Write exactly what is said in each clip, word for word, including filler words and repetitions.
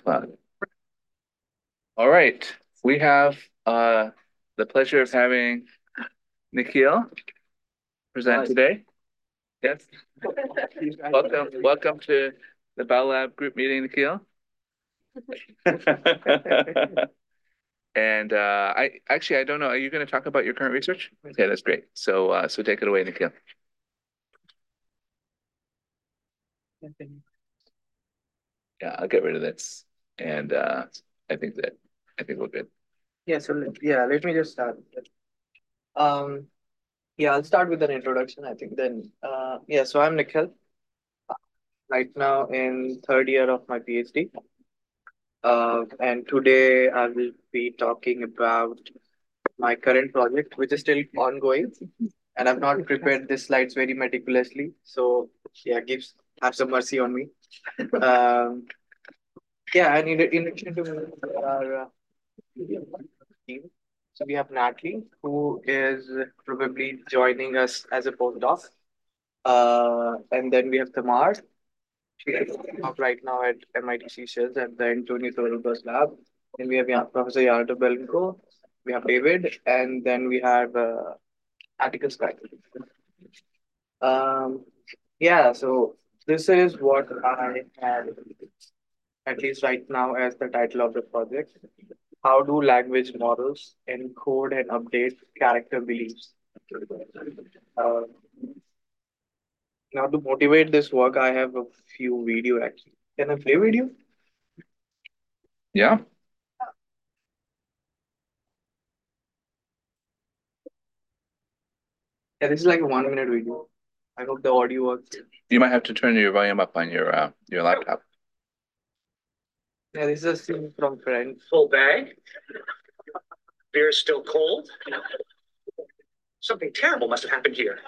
Fun. All right. We have uh, the pleasure of having Nikhil present Nice. today. Yes. Welcome, welcome to the Bell Lab group meeting, Nikhil. And uh, I actually I don't know. Are you going to talk about your current research? Okay, that's great. So uh, so take it away, Nikhil. Yeah, I'll get rid of this, and uh, I think that I think we're good. Yeah, so let- yeah, let me just start. Um, yeah, I'll start with an introduction, I think. Then, uh, yeah, so I'm Nikhil, right now in third year of my PhD. Uh, and today I will be talking about my current project, which is still ongoing. And I've not prepared the slides very meticulously. So, yeah, gives have some mercy on me. Um, yeah, and in, in addition to our uh, team, so we have Natalie, who is probably joining us as a postdoc. Uh, and then we have Tamar. She is up right now at M I T Seychelles at the Antonio Toribus lab. Then we have Ya- Professor Yardo Belenko. We have David, and then we have uh, Atticus Craig. Um, yeah, so this is what I had, at least right now, as the title of the project. How do language models encode and update character beliefs? Uh, Now, to motivate this work, I have a few video actually. Can I play video? Yeah, Yeah, this is like a one minute video. I hope the audio works. you might have to turn your volume up on your uh, your laptop. Yeah, this is a scene from Friends. Full bag. Beer is still cold. Something terrible must have happened here.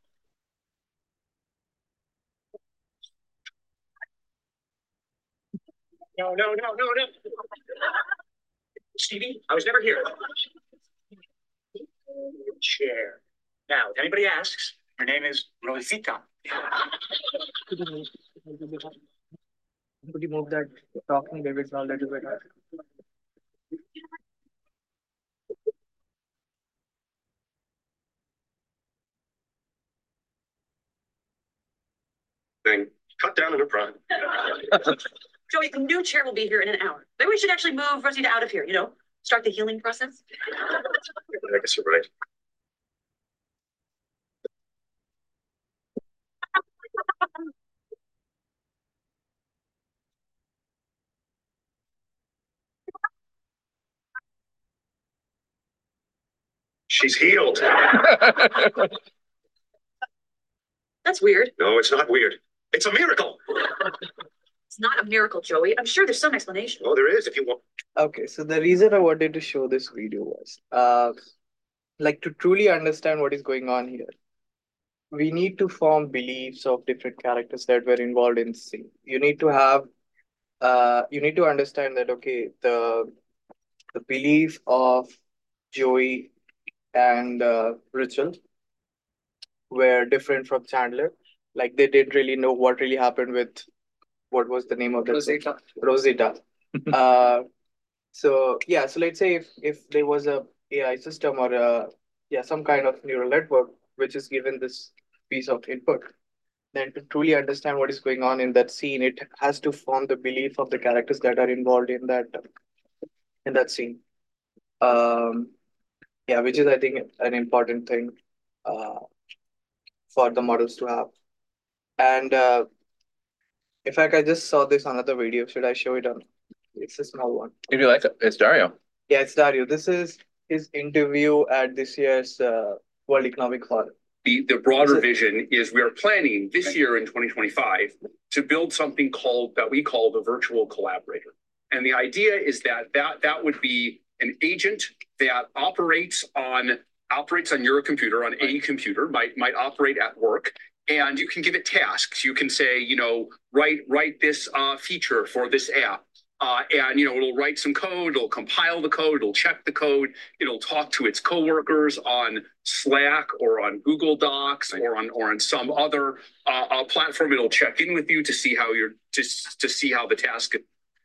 No, no, no, no, no. Stevie, I was never here. Chair. Now, if anybody asks, her name is Rosita. Could you move that talking David a little bit? Thing. Cut down in the front. Joey, the new chair will be here in an hour. Maybe we should actually move Rosita out of here, you know, start the healing process. I guess you're right. She's healed. That's weird. No, it's not weird. It's a miracle. It's not a miracle, Joey. I'm sure there's some explanation. Oh, there is if you want. Okay, so the reason I wanted to show this video was uh, like to truly understand what is going on here, we need to form beliefs of different characters that were involved in the scene. You need to have uh, you need to understand that okay, the the belief of Joey and uh, Rachel were different from Chandler. Like they didn't really know what really happened with what was the name of that Rosita. Rosita. uh, so yeah, so let's say if if there was a A I system or a yeah some kind of neural network which is given this piece of input, then to truly understand what is going on in that scene, it has to form the belief of the characters that are involved in that in that scene. Um, yeah, which is I think an important thing uh, for the models to have. And uh, in fact, I just saw this on another video. Should I show it on? It's a small one. If you like it, it's Dario. Yeah, it's Dario. This is his interview at this year's uh, World Economic Forum. The, the broader vision is we are planning this year in twenty twenty-five to build something called that we call the virtual collaborator. And the idea is that that, that would be an agent that operates on operates on your computer, on any computer, might might operate at work. And you can give it tasks. You can say, you know, write write this uh, feature for this app. Uh, and, you know, it'll write some code, it'll compile the code, it'll check the code, it'll talk to its coworkers on Slack or on Google Docs or on or on some other uh, uh, platform. It'll check in with you to see how you're just to see how the task.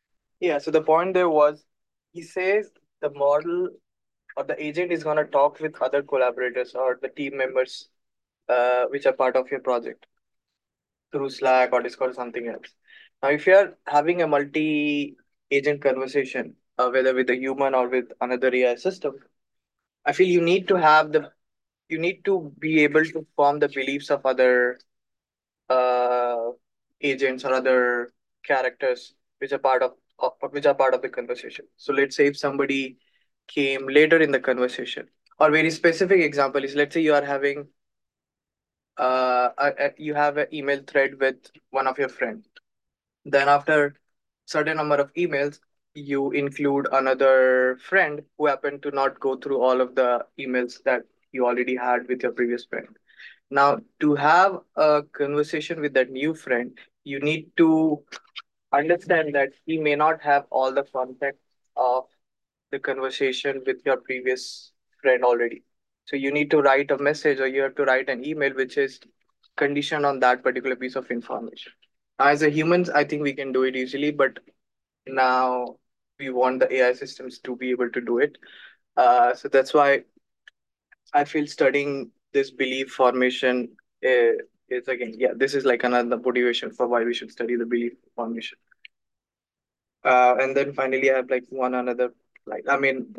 Yeah, so the point there was he says the model or the agent is going to talk with other collaborators or the team members uh, which are part of your project through Slack or Discord or something else. Now, if you are having a multi agent conversation, uh, whether with a human or with another A I system, I feel you need to have the you need to be able to form the beliefs of other uh, agents or other characters which are part of, of which are part of the conversation. So let's say if somebody came later in the conversation, or very specific example is let's say you are having uh, a, a- you have an email thread with one of your friends. Then after certain number of emails, you include another friend who happened to not go through all of the emails that you already had with your previous friend. Now, to have a conversation with that new friend, you need to understand that he may not have all the context of the conversation with your previous friend already. So you need to write a message or you have to write an email which is conditioned on that particular piece of information. As a humans, I think we can do it easily, but now we want the A I systems to be able to do it. Uh, so that's why I feel studying this belief formation uh, is again, yeah, this is like another motivation for why we should study the belief formation. Uh, and then finally, I have like one another, like, I mean,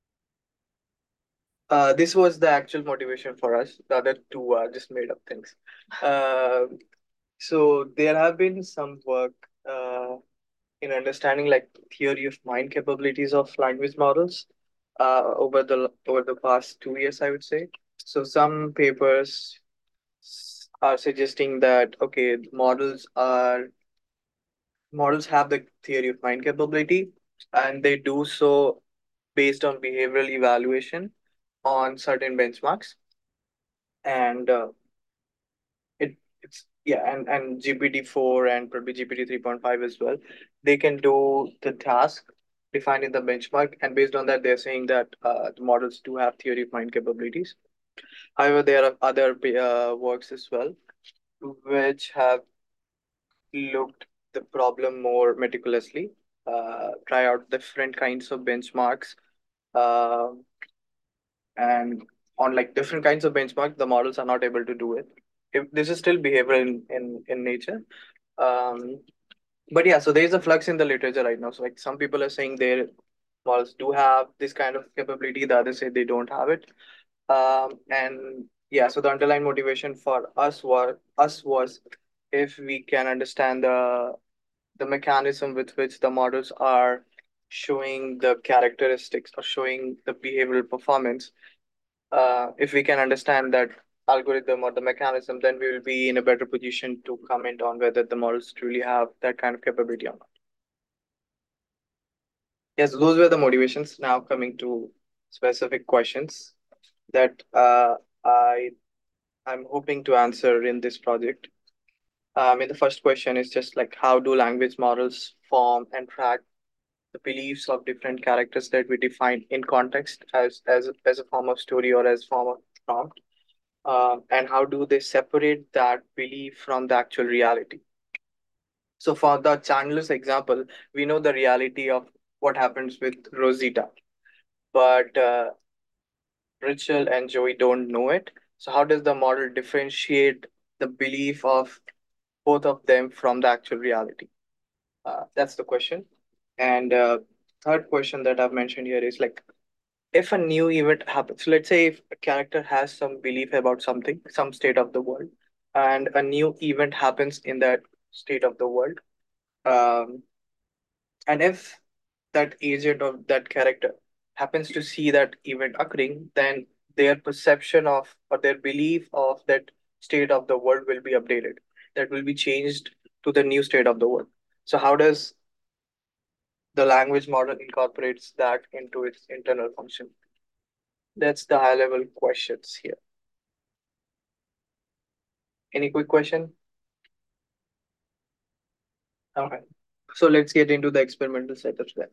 uh, this was the actual motivation for us. The other two are just made up things. Uh, so there have been some work uh, in understanding like theory of mind capabilities of language models uh, over the over the past two years, I would say. So some papers s- are suggesting that okay, models are models have the theory of mind capability, and they do so based on behavioral evaluation on certain benchmarks, and uh, it it's yeah, and and G P T four and probably G P T three point five as well. They can do the task defined in the benchmark, and based on that, they're saying that uh, the models do have theory of mind capabilities. However, there are other uh, works as well which have looked the problem more meticulously, uh, try out different kinds of benchmarks, uh, and on like different kinds of benchmarks, the models are not able to do it. If this is still behavioral in, in, in nature. Um, but yeah, so there is a flux in the literature right now. So like some people are saying their models do have this kind of capability, the others say they don't have it. Um, and yeah, so the underlying motivation for us was us was if we can understand the the mechanism with which the models are showing the characteristics or showing the behavioral performance, uh, if we can understand that algorithm or the mechanism, then we will be in a better position to comment on whether the models truly have that kind of capability or not. Yes, those were the motivations. Now coming to specific questions that uh, I I'm hoping to answer in this project. I mean, the first question is just like how do language models form and track the beliefs of different characters that we define in context as as as a form of story or as form of prompt, um, and how do they separate that belief from the actual reality? So for the Chandler's example, we know the reality of what happens with Rosita, but uh, Rachel and Joey don't know it. So how does the model differentiate the belief of both of them from the actual reality? Uh, that's the question. And uh, third question that I've mentioned here is like if a new event happens, so let's say if a character has some belief about something, some state of the world, and a new event happens in that state of the world, um, and if that agent of that character happens to see that event occurring, then their perception of or their belief of that state of the world will be updated. That will be changed to the new state of the world. So how does the language model incorporates that into its internal function? That's the high level questions here. Any quick question? Okay. So let's get into the experimental setups then.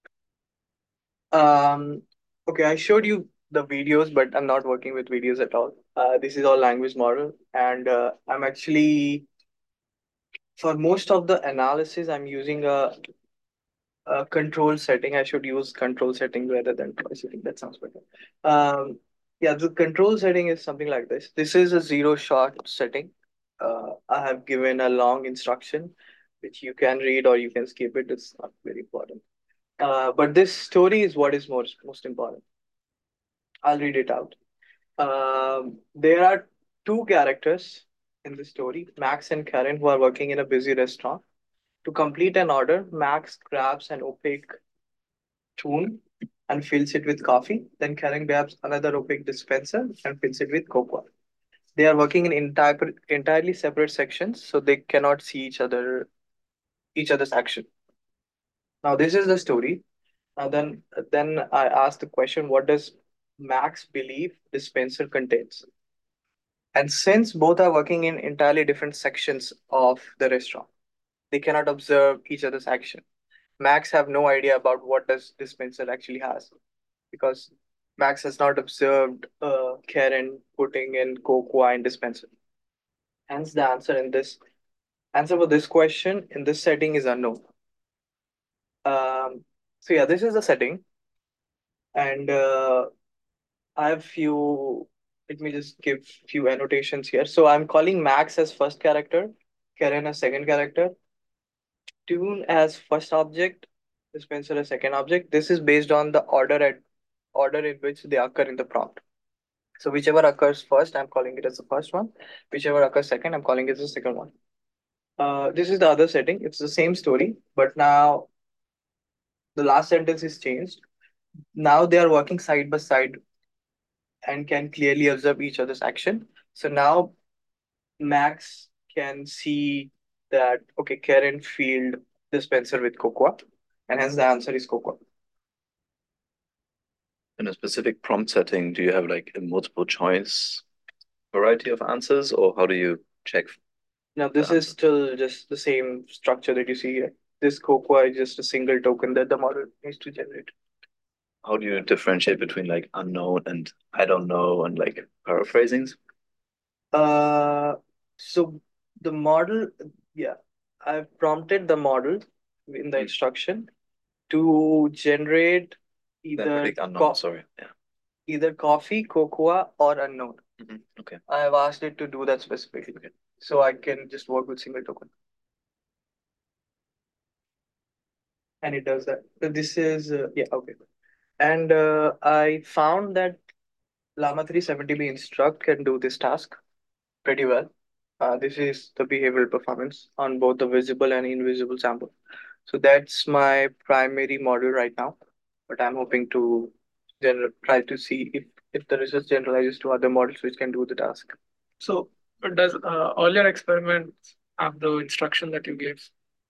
Um, okay, I showed you the videos, but I'm not working with videos at all. Uh, this is all language model, and uh, I'm actually for most of the analysis, I'm using a uh, control setting. I should use control setting rather than toy setting. That sounds better. Um, yeah, the control setting is something like this. This is a zero shot setting. Uh, I have given a long instruction, which you can read or you can skip it. It's not very important. Uh, but this story is what is most most important. I'll read it out. Um, there are two characters in the story, Max and Karen, who are working in a busy restaurant. To complete an order, Max grabs an opaque spoon and fills it with coffee. Then Karen grabs another opaque dispenser and fills it with cocoa. They are working in entire, entirely separate sections, so they cannot see each other each other's action. Now, this is the story. Now, then, then I ask the question: what does Max believe dispenser contains? And since both are working in entirely different sections of the restaurant, they cannot observe each other's action. Max have no idea about what does dispenser actually has because Max has not observed uh, Karen putting in cocoa in dispenser. Hence, the answer in this answer for this question in this setting is unknown. Um, so yeah, this is the setting, and uh, I have few. Let me just give few annotations here. So I'm calling Max as first character, Karen as second character, Tune as first object, dispenser as second object. This is based on the order at order in which they occur in the prompt. So whichever occurs first, I'm calling it as the first one. Whichever occurs second, I'm calling it as the second one. Uh, this is the other setting. It's the same story, but now the last sentence is changed. Now they are working side by side and can clearly observe each other's action. So now Max can see that okay, Karen filled dispenser with cocoa, and hence the answer is cocoa. In a specific prompt setting, do you have like a multiple choice variety of answers, or how do you check? Now this is still just the same structure that you see here. This cocoa is just a single token that the model needs to generate. How do you differentiate between like unknown and I don't know and like paraphrasings? Uh, so the model, yeah, I've prompted the model in the Mm. instruction to generate Then either predict co- unknown, sorry. Yeah. either coffee, cocoa, or unknown. Mhm. Okay. I have asked it to do that specifically, Okay. so I can just work with single token, and it does that. So this is uh, yeah, okay. And uh, I found that Llama three seventy B instruct can do this task pretty well. Uh, this is the behavioral performance on both the visible and invisible sample. So that's my primary model right now, but I'm hoping to general try to see if if the result generalizes to other models which can do the task. So does uh, all your experiments have the instruction that you gave?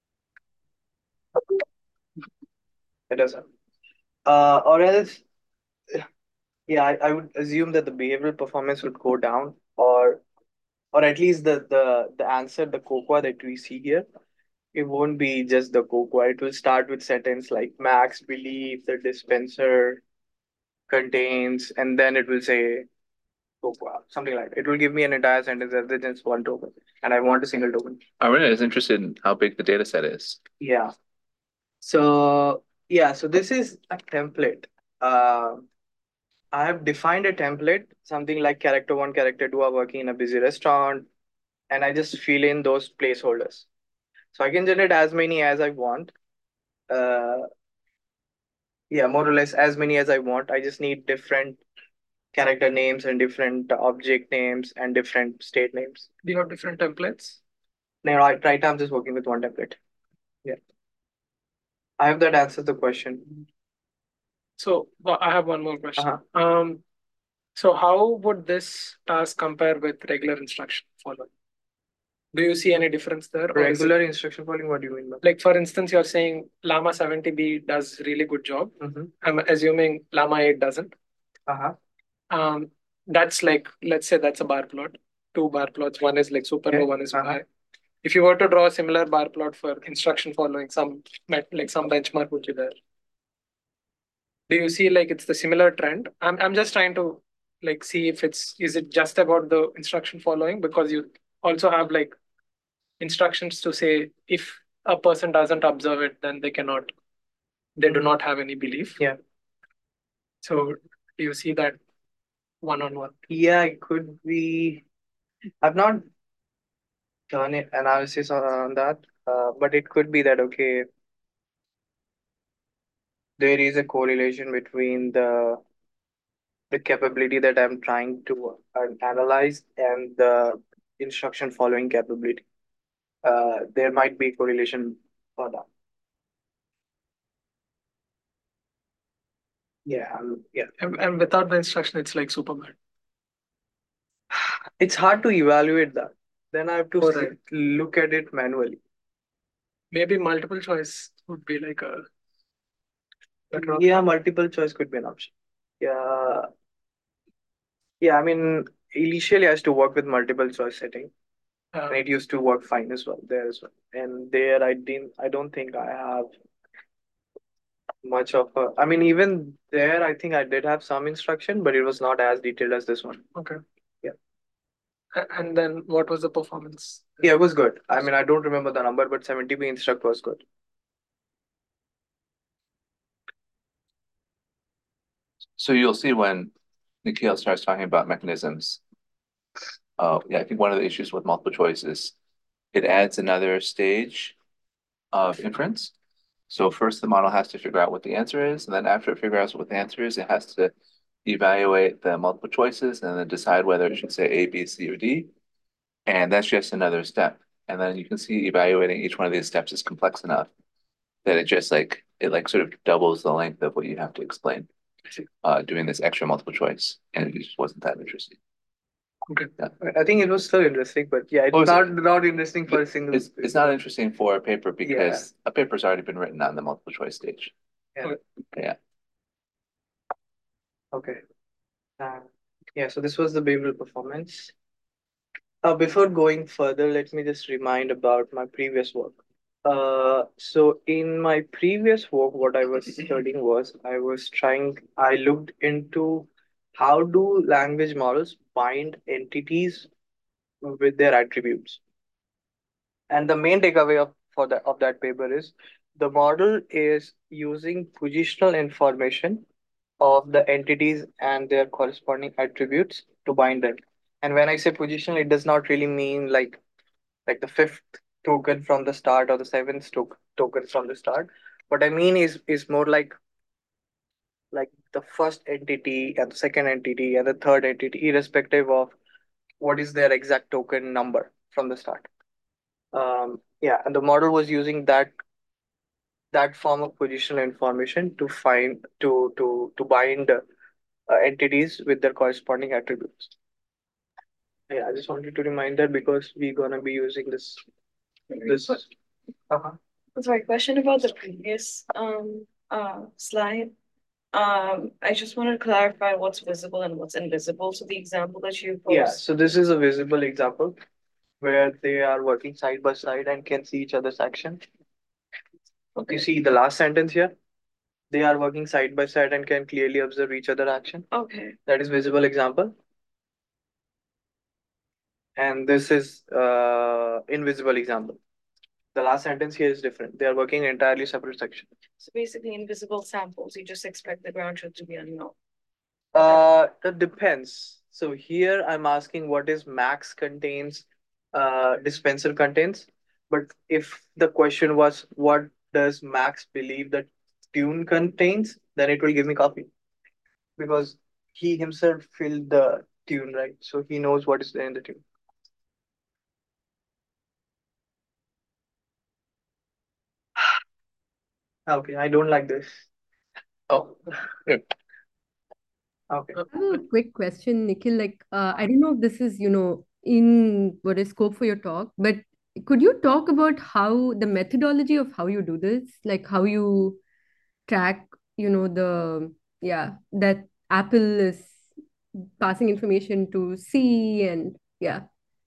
It doesn't. Uh, or else, yeah, I, I would assume that the behavioral performance would go down, or or at least the the the answer, the cocoa that we see here, it won't be just the cocoa. It will start with sentence like Max believe the dispenser contains, and then it will say cocoa, something like that. It will give me an entire sentence rather than just one token, and I want a single token. I really is interested in how big the data set is. Yeah. So yeah, so this is a template. Uh, I have defined a template, something like character one, character two are working in a busy restaurant, and I just fill in those placeholders. So I can generate as many as I want. Uh, yeah, more or less as many as I want. I just need different character names and different object names and different state names. Do you have different templates? Now, right, right now I'm just working with one template. Yeah. I hope that answers the question. So well, I have one more question. Uh-huh. Um, so how would this task compare with regular instruction following? Do you see any difference there? or is it- Regular instruction following, what do you mean by like for instance, you're saying Llama seventy B does really good job. mm-hmm. I'm assuming Llama eight doesn't. Uh-huh. Um, that's like, let's say that's a bar plot, two bar plots. One is like super Okay. low, one is Uh-huh. high. If you were to draw a similar bar plot for instruction following, some met like some benchmark would be there. Do you see like it's the similar trend? I'm I'm just trying to like see if it's is it just about the instruction following, because you also have like instructions to say if a person doesn't observe it, then they cannot they do not have any belief. Yeah. So do you see that one on one? Yeah, it could be. I've not done it analysis on, on that, uh, but it could be that okay, there is a correlation between the the capability that I'm trying to uh, analyze and the instruction following capability. Uh, there might be correlation for that. Yeah, um, yeah. And, and without the instruction, it's like super bad. It's hard to evaluate that. Then I have to Oh, sit- right. look at it manually. Maybe multiple choice would be like a better option. Yeah, multiple choice could be an option. Yeah, yeah. I mean, initially I used to work with multiple choice setting, Uh, and it used to work fine as well there as well. And there, I didn't. I don't think I have much of a. I mean, even there, I think I did have some instruction, but it was not as detailed as this one. okay. Yeah. A- And then what was the performance? Yeah, it was good. I mean, I don't remember the number, but seventy B instruct was good. So you'll see when Nikhil starts talking about mechanisms. Uh, yeah, I think one of the issues with multiple choice is it adds another stage of inference. So first the model has to figure out what the answer is, and then after it figures out what the answer is, it has to evaluate the multiple choices and then decide whether it should say A, B, C, or D. And that's just another step. And then you can see evaluating each one of these steps is complex enough that it just like it like sort of doubles the length of what you have to explain uh doing this extra multiple choice. And it just wasn't that interesting. I think it was still interesting, but yeah, it's Oh, is not it? not interesting for a single. It's it's not interesting for a paper because a paper's already been written on the multiple choice stage. Yeah. Yeah. Okay. Uh, yeah, so this was the behavioral performance. Uh, before going further, let me just remind about my previous work. Uh, so in my previous work, what I was studying was I was trying, I looked into how do language models bind entities with their attributes. And the main takeaway of for that of that paper is the model is using positional information of the entities and their corresponding attributes to bind them. And when I say positional, it does not really mean like like the fifth token from the start or the seventh to- token from the start. What I mean is is more like like the first entity and the second entity and the third entity, irrespective of what is their exact token number from the start. Um, yeah, and the model was using that that form of positional information to find to to to bind uh, entities with their corresponding attributes. Yeah, I just wanted to remind that because we're gonna be using this this. Uh-huh. Sorry, question about the previous um uh slide. Um, I just wanted to clarify what's visible and what's invisible. So the example that you Yeah, posed. so this is a visible example where they are working side by side and can see each other's action. Okay. You see the last sentence here? They are working side by side and can clearly observe each other action. Okay. That is visible example. And this is uh invisible example. The last sentence here is different. They are working in entirely separate section. So basically invisible samples, you just expect the ground truth to be unknown. Uh, that depends. So here I'm asking what is max contains, uh, dispenser contains. But if the question was what does Max believe that tune contains, then it will give me coffee because he himself filled the tune, right? So he knows what is there in the tune. Okay, I don't like this. Oh, yeah. Okay. Uh, I have a quick question, Nikhil. Like, uh, I don't know if this is, you know, in what is scope for your talk, but could you talk about how the methodology of how you do this, like how you track, you know, the, yeah, that Apple is passing information to C and yeah.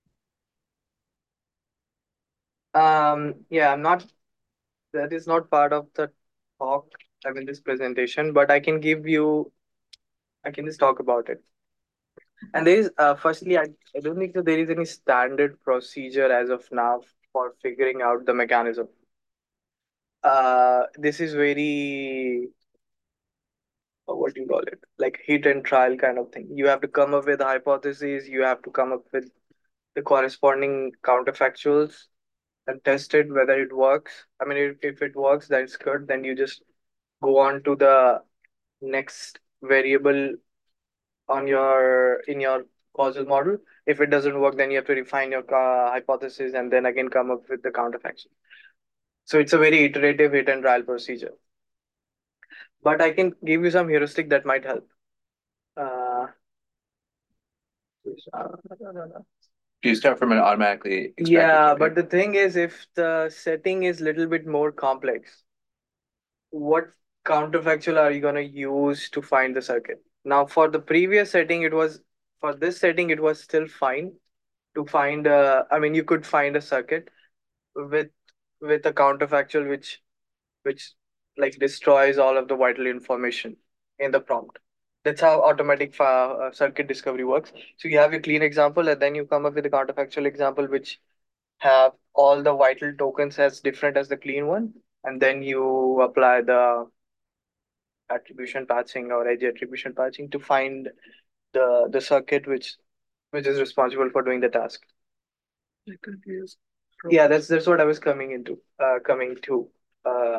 Um, yeah, I'm not, that is not part of the talk, I mean, this presentation, but I can give you, I can just talk about it. And there is, uh, firstly, I, I don't think that there is any standard procedure as of now for figuring out the mechanism. uh, this is very, uh, what do you call it? Like hit and trial kind of thing. You have to come up with a hypothesis, you have to come up with the corresponding counterfactuals and test it whether it works. I mean, if, if it works, that's good. Then you just go on to the next variable on your in your causal model. If it doesn't work, then you have to refine your uh, hypothesis and then again come up with the counterfactual. So it's a very iterative hit and trial procedure. But I can give you some heuristic that might help. Uh, You start from an automatically expected yeah, circuit. but the thing is, if the setting is little bit more complex, what counterfactual are you going to use to find the circuit? Now, for the previous setting, it was for this setting, it was still fine to find. Uh, I mean, you could find a circuit with with a counterfactual which which like destroys all of the vital information in the prompt. That's how automatic fa- uh, circuit discovery works. So you have your clean example, and then you come up with a counterfactual example which have all the vital tokens as different as the clean one, and then you apply the attribution patching or edge attribution patching to find the the circuit which which is responsible for doing the task. I'm confused. Yeah, that's that's what I was coming into, uh, coming to. Uh,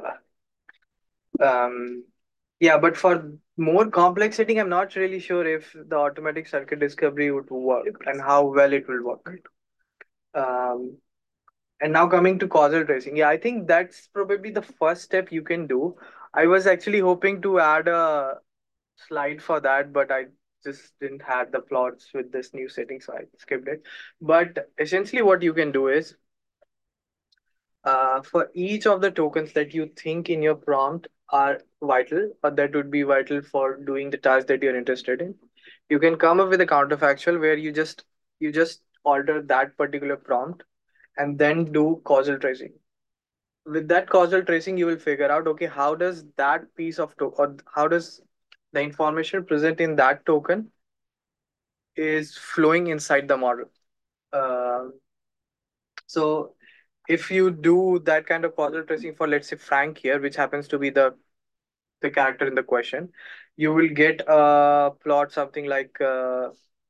um, yeah, but for more complex setting, I'm not really sure if the automatic circuit discovery would work and how well it will work. Um, and now coming to causal tracing, yeah, I think that's probably the first step you can do. I was actually hoping to add a slide for that, but I just didn't have the plots with this new setting, so I skipped it. But essentially, what you can do is uh, for each of the tokens that you think in your prompt are vital, or that would be vital for doing the task that you're interested in, you can come up with a counterfactual where you just you just alter that particular prompt and then do causal tracing. With that causal tracing, you will figure out, okay, how does that piece of token, or how does the information present in that token is flowing inside the model. Uh, so if you do that kind of causal tracing for, let's say, Frank here, which happens to be the the character in the question, you will get a plot something like. Uh,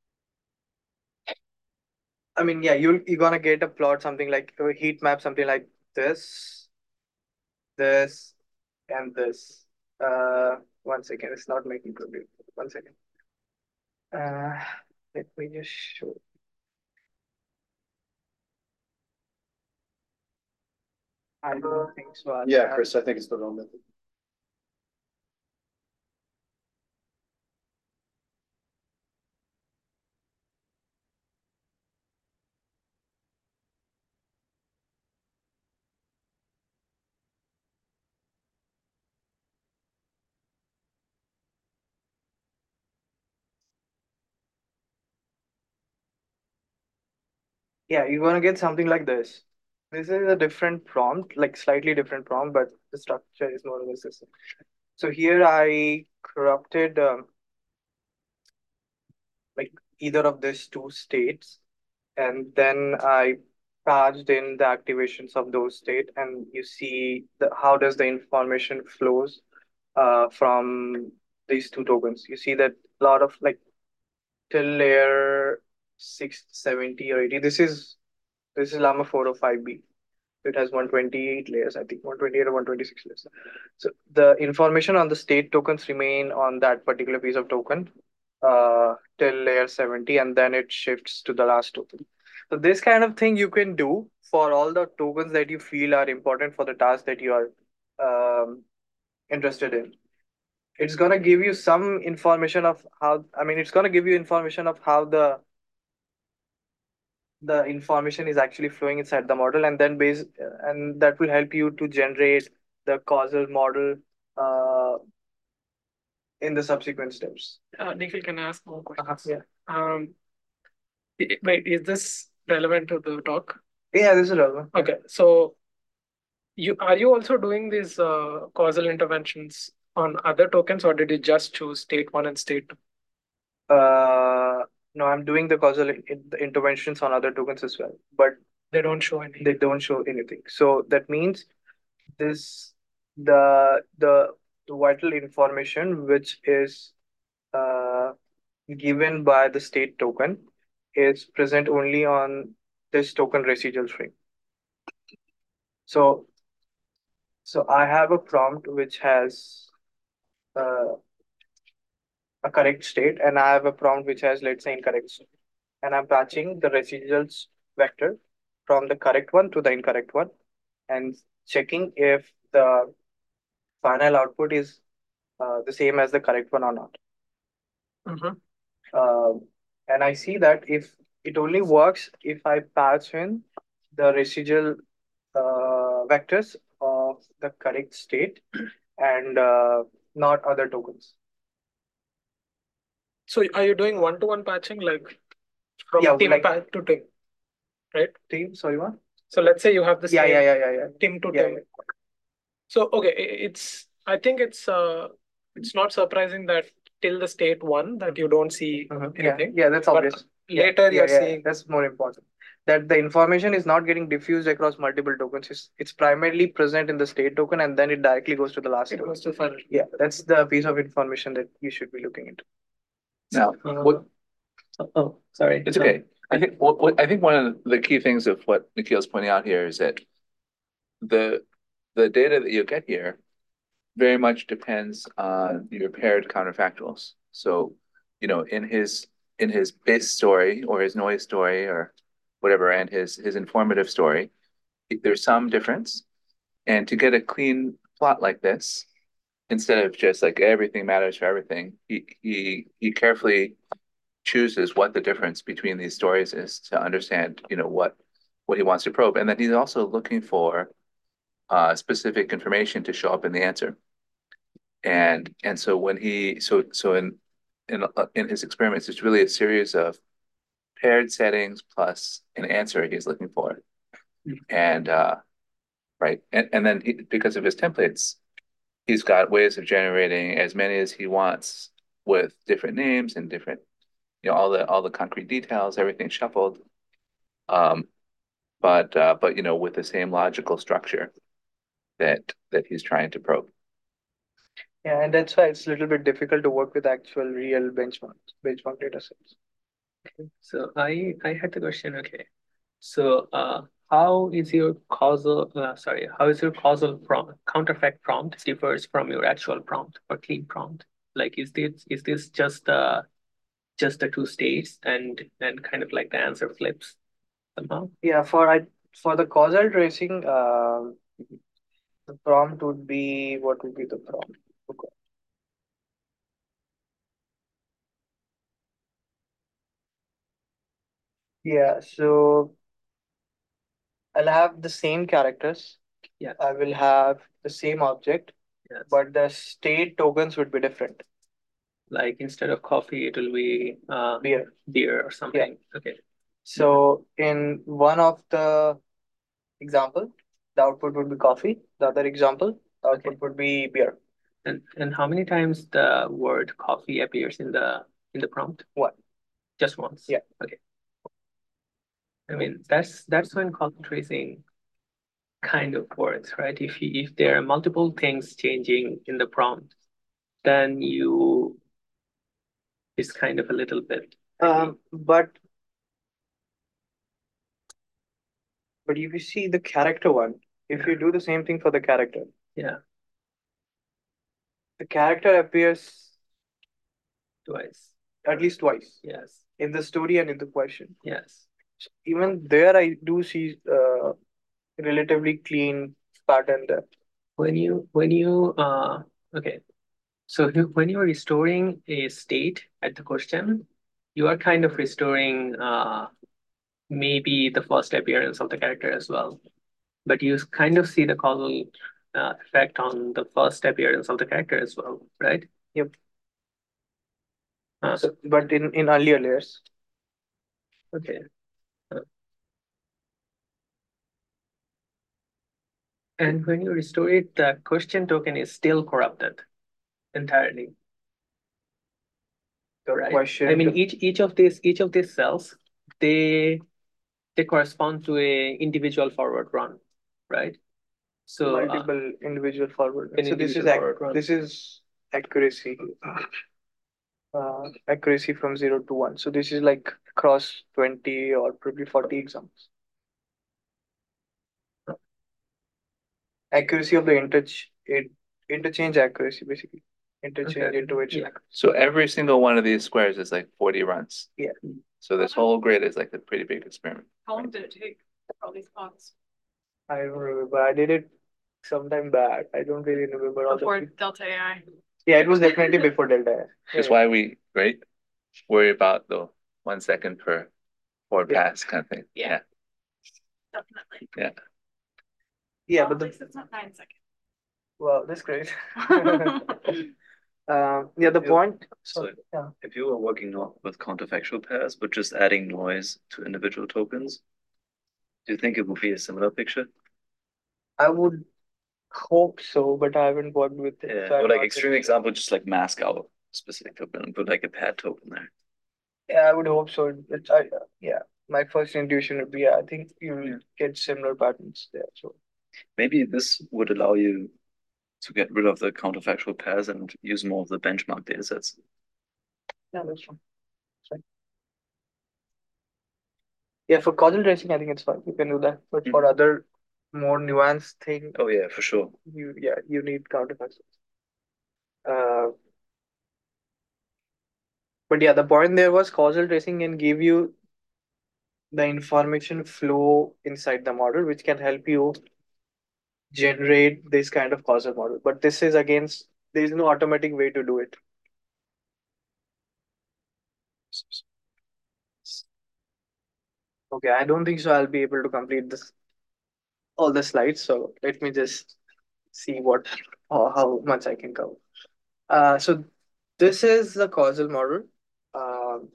I mean, yeah, you you're gonna get a plot something like a heat map, something like this, this, and this. Uh, one second, it's not making progress. One second. Uh, let me just show. I don't think so. I'll Yeah, have- Chris, I think it's the wrong method. Yeah, you're gonna get something like this. This is a different prompt, like slightly different prompt, but the structure is more or less the same. So here I corrupted um, like either of these two states, and then I patched in the activations of those state, and you see the how does the information flows uh, from these two tokens. You see that a lot of like till layer six seventy or eighty. This is this is Llama four oh five B. It has one twenty-eight layers, I think, one twenty-eight or one twenty-six layers. So the information on the state tokens remain on that particular piece of token uh, till layer seventy, and then it shifts to the last token. So this kind of thing you can do for all the tokens that you feel are important for the task that you are um, interested in. It's gonna give you some information of how, I mean, it's gonna give you information of how the the information is actually flowing inside the model, and then base and that will help you to generate the causal model uh, in the subsequent steps. Uh, Nikhil, can I ask more questions? Yeah. Um, i- wait, is this relevant to the talk? Yeah, this is relevant. Okay, so you are you also doing these uh, causal interventions on other tokens, or did you just choose state one and state two? Uh, no, I'm doing the causal in- the interventions on other tokens as well, but They don't show any. they don't show anything. So that means this the the, the vital information which is uh, given by the state token is present only on this token residual string. So so I have a prompt which has uh, a correct state, and I have a prompt which has, let's say, incorrect state. And I'm patching the residuals vector from the correct one to the incorrect one and checking if the final output is uh, the same as the correct one or not. Mhm. Um, and I see that if it only works if I patch in the residual uh, vectors of the correct state and uh, not other tokens. So are you doing one-to-one patching, like from Yeah, Tim like pa- to Tim, right? team, sorry, what? So let's say you have the Yeah, same yeah, yeah, yeah, yeah. Tim to Yeah, Tim. So okay, i- it's I think it's uh it's not surprising that till the state one that you don't see yeah. Mhm. Yeah, anything. yeah, that's But obvious. Yeah, later yeah, you're yeah. seeing That's more important. That the information is not getting diffused across multiple tokens. It's, it's primarily present in the state token and then it directly goes to the last it token. goes to further. Yeah, that's the piece of information that you should be looking into. Now, Uh, what, oh, sorry. it's okay. I think what, what I think one of the key things of what Nikhil's pointing out here is that the the data that you get here very much depends on your paired counterfactuals. So, you know, in his in his base story or his noise story or whatever, and his his informative story, there's some difference. And to get a clean plot like this, instead of just like everything matters for everything, he he he carefully chooses what the difference between these stories is to understand, you know, what what he wants to probe. And then he's also looking for uh, specific information to show up in the answer. And and so when he so so in in uh, in his experiments, it's really a series of paired settings plus an answer he's looking for. And uh, right, and and then he, because of his templates, he's got ways of generating as many as he wants with different names and different, you know, all the all the concrete details, everything shuffled. Um, but uh, but you know, with the same logical structure that that he's trying to probe. Yeah, and that's why it's a little bit difficult to work with actual real benchmark benchmark data sets. So I I had the question. Okay, so uh, how is your causal? Uh, sorry, how is your causal prompt counterfeit prompt differs from your actual prompt or clean prompt? Like, is this is this just uh just the two states and and kind of like the answer flips somehow? Yeah, for I for the causal tracing, uh, the prompt would be what would be the prompt? Okay. Yeah, so I'll have the same characters. Yeah. I will have the same object, Yes. but the state tokens would be different. Like instead of coffee, it will be uh Beer. beer or something. Okay. So in one of the example, the output would be coffee. The other example, the output Okay. would be beer. And and how many times the word coffee appears in the in the prompt? One. Just once. Yeah. Okay. I mean, that's that's when content tracing kind of works, right? If you, if there are multiple things changing in the prompt, then you it's kind of a little bit. Um, but but if you see the character one, if you do the same thing for the character, Yeah, the character appears twice. at least twice Yes, in the story and in the question. yes. Even there, I do see uh, relatively clean pattern there. When you when you uh okay, so you- when you're restoring a state at the question, you are kind of restoring uh maybe the first appearance of the character as well. But you kind of see the causal uh, effect on the first appearance of the character as well, right? Yep. Uh, So, but in in earlier layers, okay. Uh, and when you restore it, the question token is still corrupted entirely. the Right. question. I mean, each each of these each of these cells, they they correspond to a individual forward run, right? So uh, multiple individual forward. an So this is individual ac- forward run. this is accuracy. Uh, accuracy from zero to one. So this is like across twenty or probably forty examples. Accuracy of the interch it, interchange accuracy basically. Interchange Okay. intervention Yeah. accuracy. So every single one of these squares is like forty runs. Yeah. So this whole grid is like a pretty big experiment. How long did it take for all these plots? I don't remember. I did it sometime back. I don't really remember all Before the. Delta A I. Yeah, it was definitely before Delta. That's Yeah. why we, right, worry about the one second per forward Yeah. pass kind of thing. Yeah. Definitely. Yeah. Yeah, Well, but at the least it's not nine seconds. well, that's great. Um, yeah, the Yeah. point. So Sorry, yeah. if you were working not with counterfactual pairs, but just adding noise to individual tokens, do you think it would be a similar picture? I would hope so, but I haven't worked with it. Yeah, so I'm or like not extreme really sure. example, just like mask out a specific token and put like a paired token there. Yeah, I would hope so. It's, I, yeah, my first intuition would be, yeah, I think you will get similar patterns there. So Maybe this would allow you to get rid of the counterfactual pairs and use more of the benchmark data sets. yeah, that's fine. Fine. Yeah, for causal tracing, I think it's fine. You can do that. But for other more nuanced thing, Oh yeah, for sure. you yeah, you need counterfactuals. Uh, but yeah, the point there was causal tracing can give you the information flow inside the model, which can help you generate this kind of causal model. But this is against, there is no automatic way to do it. Okay, I don't think so. I'll be able to complete this all the slides. So let me just see what or how much I can cover. Uh, so this is the causal model. Um,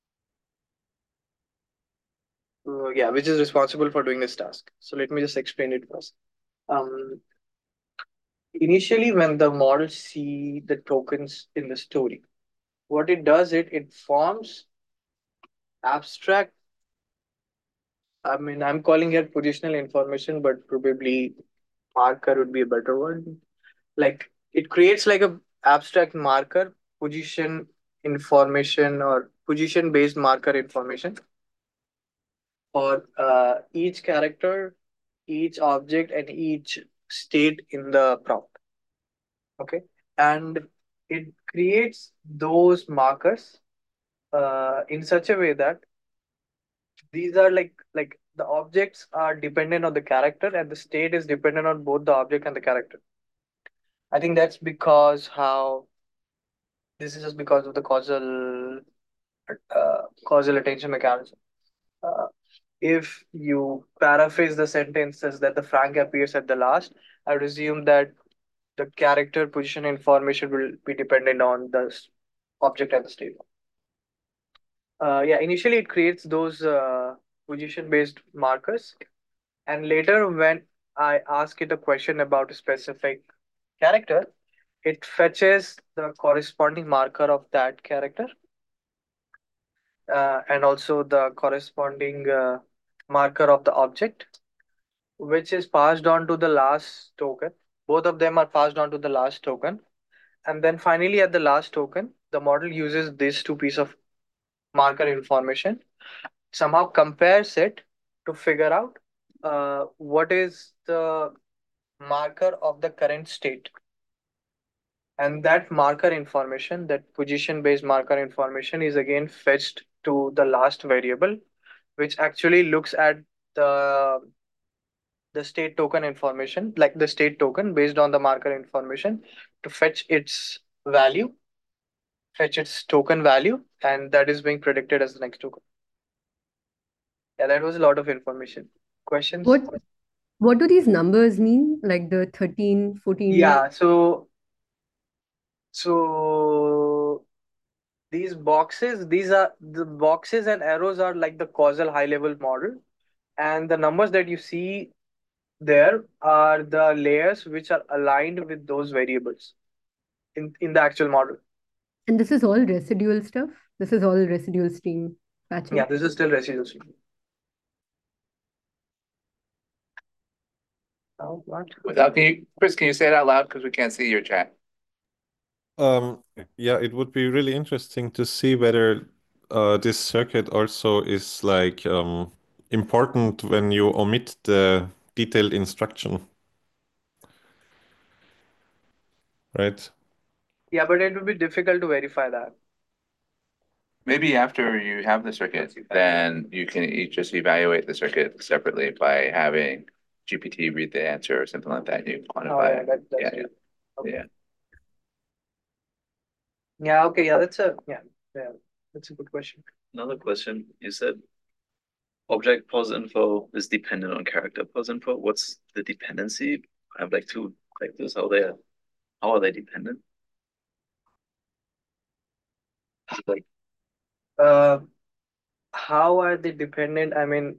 uh, yeah, which is responsible for doing this task. So let me just explain it first. Um, initially, when the model see the tokens in the story, what it does it it forms abstract. I mean, I'm calling it positional information, but probably marker would be a better word. Like it creates like a abstract marker position information or position based marker information for uh, each character, each object, and each state in the prompt. Okay, and it creates those markers uh, in such a way that these are like like the objects are dependent on the character and the state is dependent on both the object and the character. I think that's because how this is just because of the causal uh, causal attention mechanism. Uh, if you paraphrase the sentences that the Frank appears at the last, I would assume that the character position information will be dependent on the s- object and the state. Uh, yeah, initially it creates those uh, position based markers, and later when I ask it a question about a specific character, it fetches the corresponding marker of that character uh, and also the corresponding uh, marker of the object, which is passed on to the last token. Both of them are passed on to the last token. And then finally, at the last token, the model uses these two pieces of marker information, somehow compares it to figure out uh, what is the marker of the current state. And that marker information, that position based marker information, is again fetched to the last variable, which actually looks at the the state token information, like the state token based on the marker information to fetch its value, fetch its token value, and that is being predicted as the next token. Yeah, that was a lot of information. Questions? What what do these numbers mean? Like the thirteen, fourteen? Yeah, so so these boxes, these are the boxes and arrows are like the causal high level model, and the numbers that you see there are the layers which are aligned with those variables in, in the actual model. And this is all residual stuff? This is all residual stream patching? Yeah, this is still residual stream. Oh, what? Without, can you, Chris, can you say it out loud? Because we can't see your chat. Um, yeah, it would be really interesting to see whether uh, this circuit also is like um, important when you omit the detailed instruction, right? Yeah, but it would be difficult to verify that. Maybe after you have the circuit, then you can e- just evaluate the circuit separately by having G P T read the answer or something like that. You Oh, quantify yeah, it. that, that's Yeah, true. Okay. yeah. Yeah, okay, yeah, that's a yeah, yeah, that's a good question. Another question. You said object pos info is dependent on character pos info. What's the dependency? I have like two vectors. How they are, how are they dependent? Is it like Uh, how are they dependent? I mean,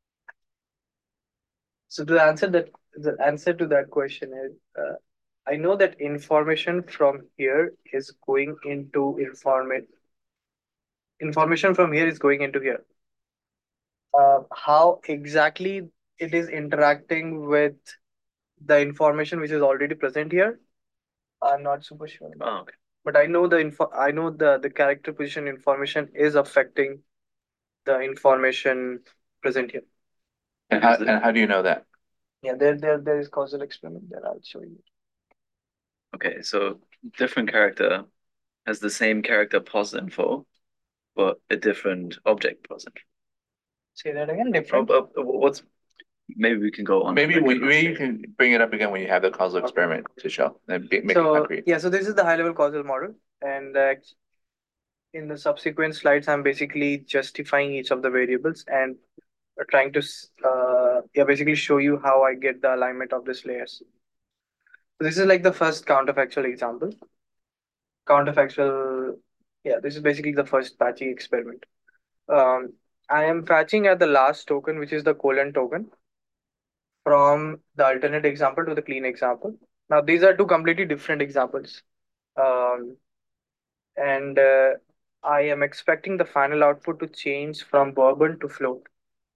so to answer that, the answer to that question is, uh, I know that information from here is going into information. Information from here is going into here. Uh, how exactly it is interacting with the information which is already present here, I'm not super sure. oh, okay. But I know the info. I know the the character position information is affecting the information present here. And how, and how do you know that? Yeah, there there there is causal experiment there. I'll show you. Okay, so different character has the same character pos info, but a different object pos info. Say that again. Oh, Different. uh, what's maybe we can go on. Maybe we, maybe you can bring it up again when you have the causal experiment to show and be- make it So concrete. yeah, so this is the high level causal model, and uh, in the subsequent slides, I'm basically justifying each of the variables and uh, trying to s- uh yeah basically show you how I get the alignment of these layers. So this is like the first counterfactual example. Counterfactual, yeah, this is basically the first patching experiment. Um, I am patching at the last token, which is the colon token, from the alternate example to the clean example. Now, these are two completely different examples. Um, and uh, I am expecting the final output to change from bourbon to float.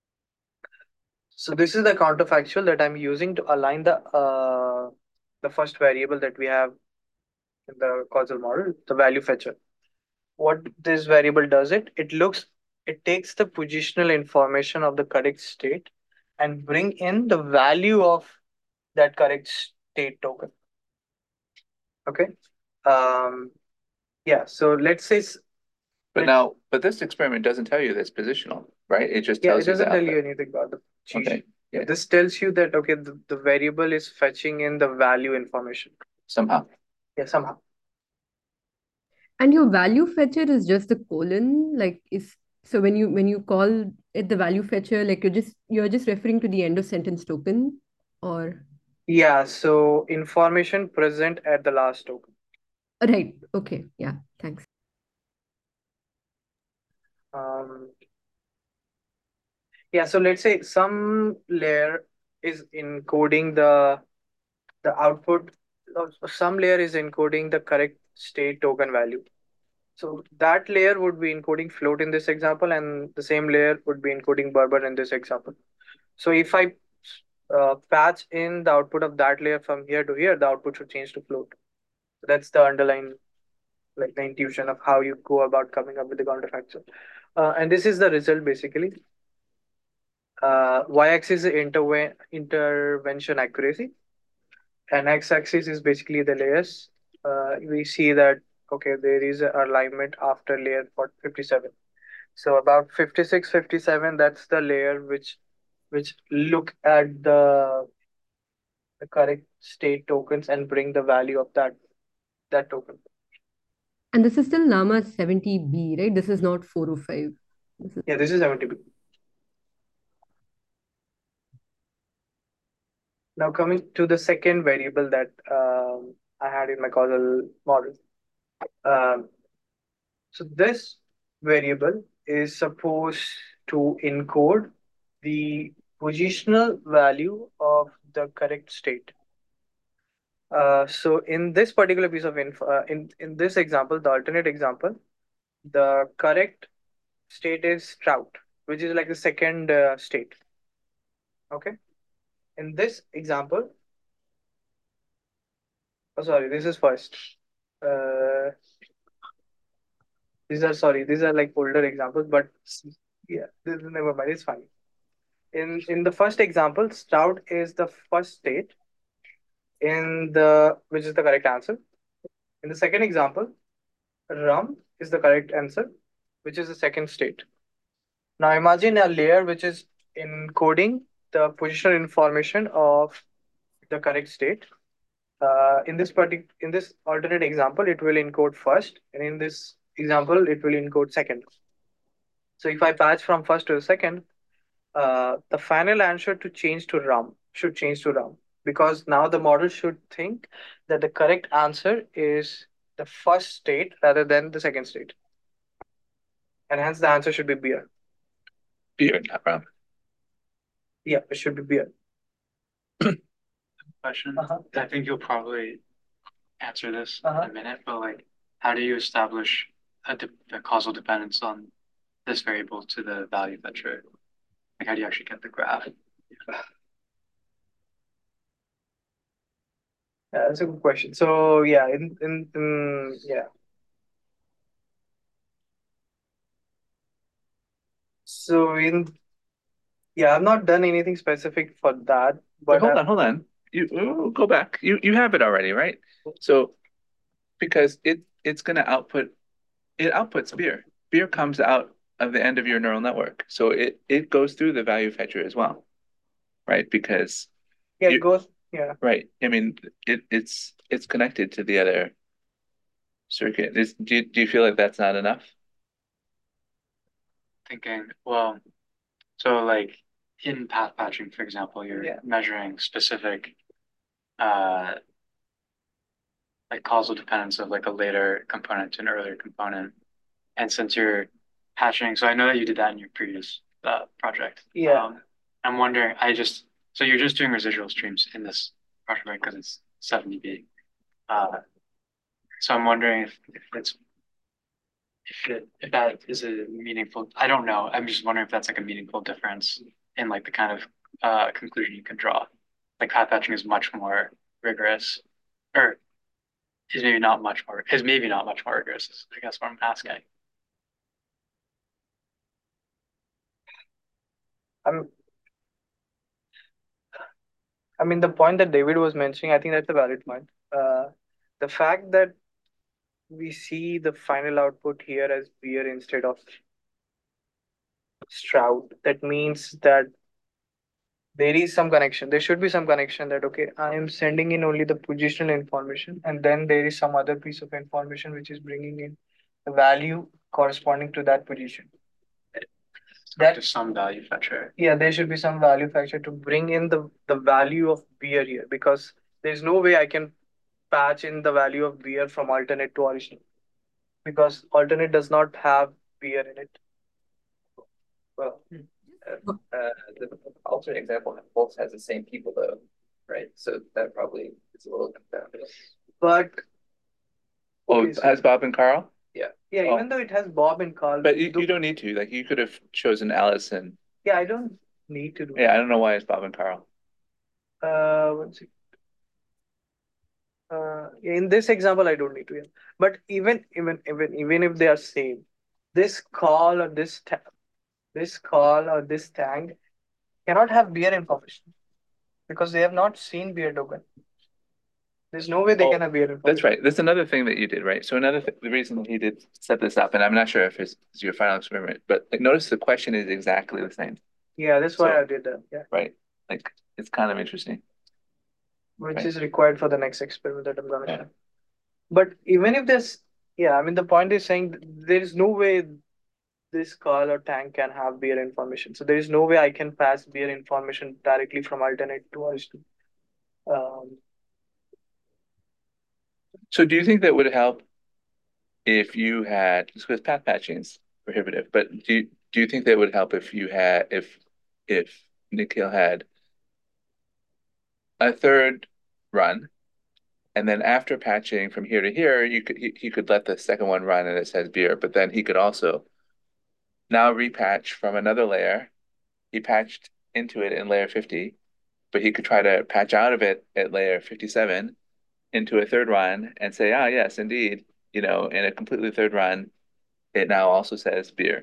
So this is the counterfactual that I'm using to align the uh, the first variable that we have in the causal model, the value fetcher. What this variable does it, it looks, it takes the positional information of the correct state and bring in the value of that correct state token. Okay. Um, yeah. So let's say. But now, but this experiment doesn't tell you that's positional, right? It just Yeah, tells it you doesn't that. tell you anything about the cheat Okay. sheet. Yeah. This tells you that okay, the, the variable is fetching in the value information Somehow. Yeah, somehow. And your value fetcher is just the colon, like is so when you when you call it the value fetcher, like you're just you're just referring to the end of sentence token, or Yeah. So information present at the last token. right? Okay, yeah, thanks. Um, yeah. So let's say some layer is encoding the the output. of- Some layer is encoding the correct state token value. So that layer would be encoding float in this example, and the same layer would be encoding bourbon in this example. So if I uh, patch in the output of that layer from here to here, the output should change to float. So that's the underlying, like the intuition of how you go about coming up with the counterfactual. Uh, and this is the result basically. Uh, y-axis is interve- intervention accuracy, and x-axis is basically the layers. Uh, we see that okay, there is an alignment after layer for fifty-seven. So about fifty-six, fifty-seven, that's the layer which which look at the the correct state tokens and bring the value of that that token. And this is still Llama seventy B, right? This is not four oh five. This is Yeah, this is seventy B. Now coming to the second variable that um, I had in my causal model. Um, so this variable is supposed to encode the positional value of the correct state. Uh, so in this particular piece of info, uh, in in this example, the alternate example, the correct state is trout, which is like the second uh, state. Okay. In this example, Oh, sorry, this is first. Uh, these are sorry, these are like older examples, but yeah, this is never mind. It's fine. In in the first example, stroud is the first state in the which is the correct answer. In the second example, rum is the correct answer, which is the second state. Now imagine a layer which is encoding the positional information of the correct state. Uh, in this particular, in this alternate example, it will encode first, and in this example, it will encode second. So if I patch from first to the second, uh, the final answer to change to rum should change to rum because now the model should think that the correct answer is the first state rather than the second state, and hence the answer should be beer. Beer, not rum. Yeah, it should be beer. Question. Uh-huh. I think you'll probably answer this Uh-huh. in a minute, but like, how do you establish a, de a causal dependence on this variable to the value fetcher? Like, how do you actually get the graph? Yeah, that's a good question. So yeah, in in, in yeah. So in yeah, I've not done anything specific for that, But but hold I- on, hold on. You oh, go back. You you have it already, right? So because it it's gonna output it outputs beer. Beer comes out of the end of your neural network. So it it goes through the value fetcher as well. Right? Because yeah, you- it goes yeah. right. I mean it it's it's connected to the other circuit. Is do you, do you feel like that's not enough? Thinking, well, so like in path patching, for example, you're Yeah. measuring specific uh like causal dependence of like a later component to an earlier component. And since you're patching, so I know that you did that in your previous uh, project. Yeah. Um, I'm wondering, I just, so you're just doing residual streams in this project, right? Because it's seventy B. Uh, so I'm wondering if, if it's, if it, if that is a meaningful, I don't know. I'm just wondering if that's like a meaningful difference in like the kind of uh, conclusion you can draw. Like path patching is much more rigorous, or is maybe not much more, is maybe not much more rigorous, is I guess what I'm asking. I'm I mean the point that David was mentioning, I think that's a valid point. Uh, the fact that we see the final output here as beer instead of stroud, that means that there is some connection. There should be some connection that okay, I am sending in only the positional information, and then there is some other piece of information which is bringing in the value corresponding to that position. That is some value fetcher. Yeah, there should be some value factor to bring in the, the value of beer here because there's no way I can patch in the value of beer from alternate to original because alternate does not have beer in it. Well, uh, uh, the alternate example both has the same people though, right? So that probably is a little confounding. But Oh, okay, so- has Bob and Carl? Yeah. yeah, Oh. even though it has Bob and Carl, But you, do- you don't need to. Like you could have chosen Allison. yeah, I don't need to do Yeah, I don't know why it's Bob and Carl. Uh, one second. Uh, in this example, I don't need to. Yeah. But even even even even if they are same, this call or this ta- this call or this tag cannot have beer information because they have not seen beer token. There's no way they Oh, can have beer information. That's right. That's another thing that you did, right? So another th the reason he did set this up, and I'm not sure if it's, it's your final experiment, but like, notice the question is exactly the same, Yeah, that's why So- I did that. Yeah, right? Like it's kind of interesting. which Right. is required for the next experiment that I'm gonna Yeah. show. But even if this, yeah, I mean the point is saying th- there is no way this call or tank can have beer information. So there is no way I can pass beer information directly from alternate to original. Um, So do you think that would help if you had, because path patching is prohibitive, but do you, do you think that would help if you had, if, if Nikhil had a third run, and then after patching from here to here, you could, he, he could let the second one run and it says beer, but then he could also now repatch from another layer. He patched into it in layer fifty, but he could try to patch out of it at layer fifty-seven into a third run and say, ah, yes, indeed, you know, in a completely third run, it now also says beer.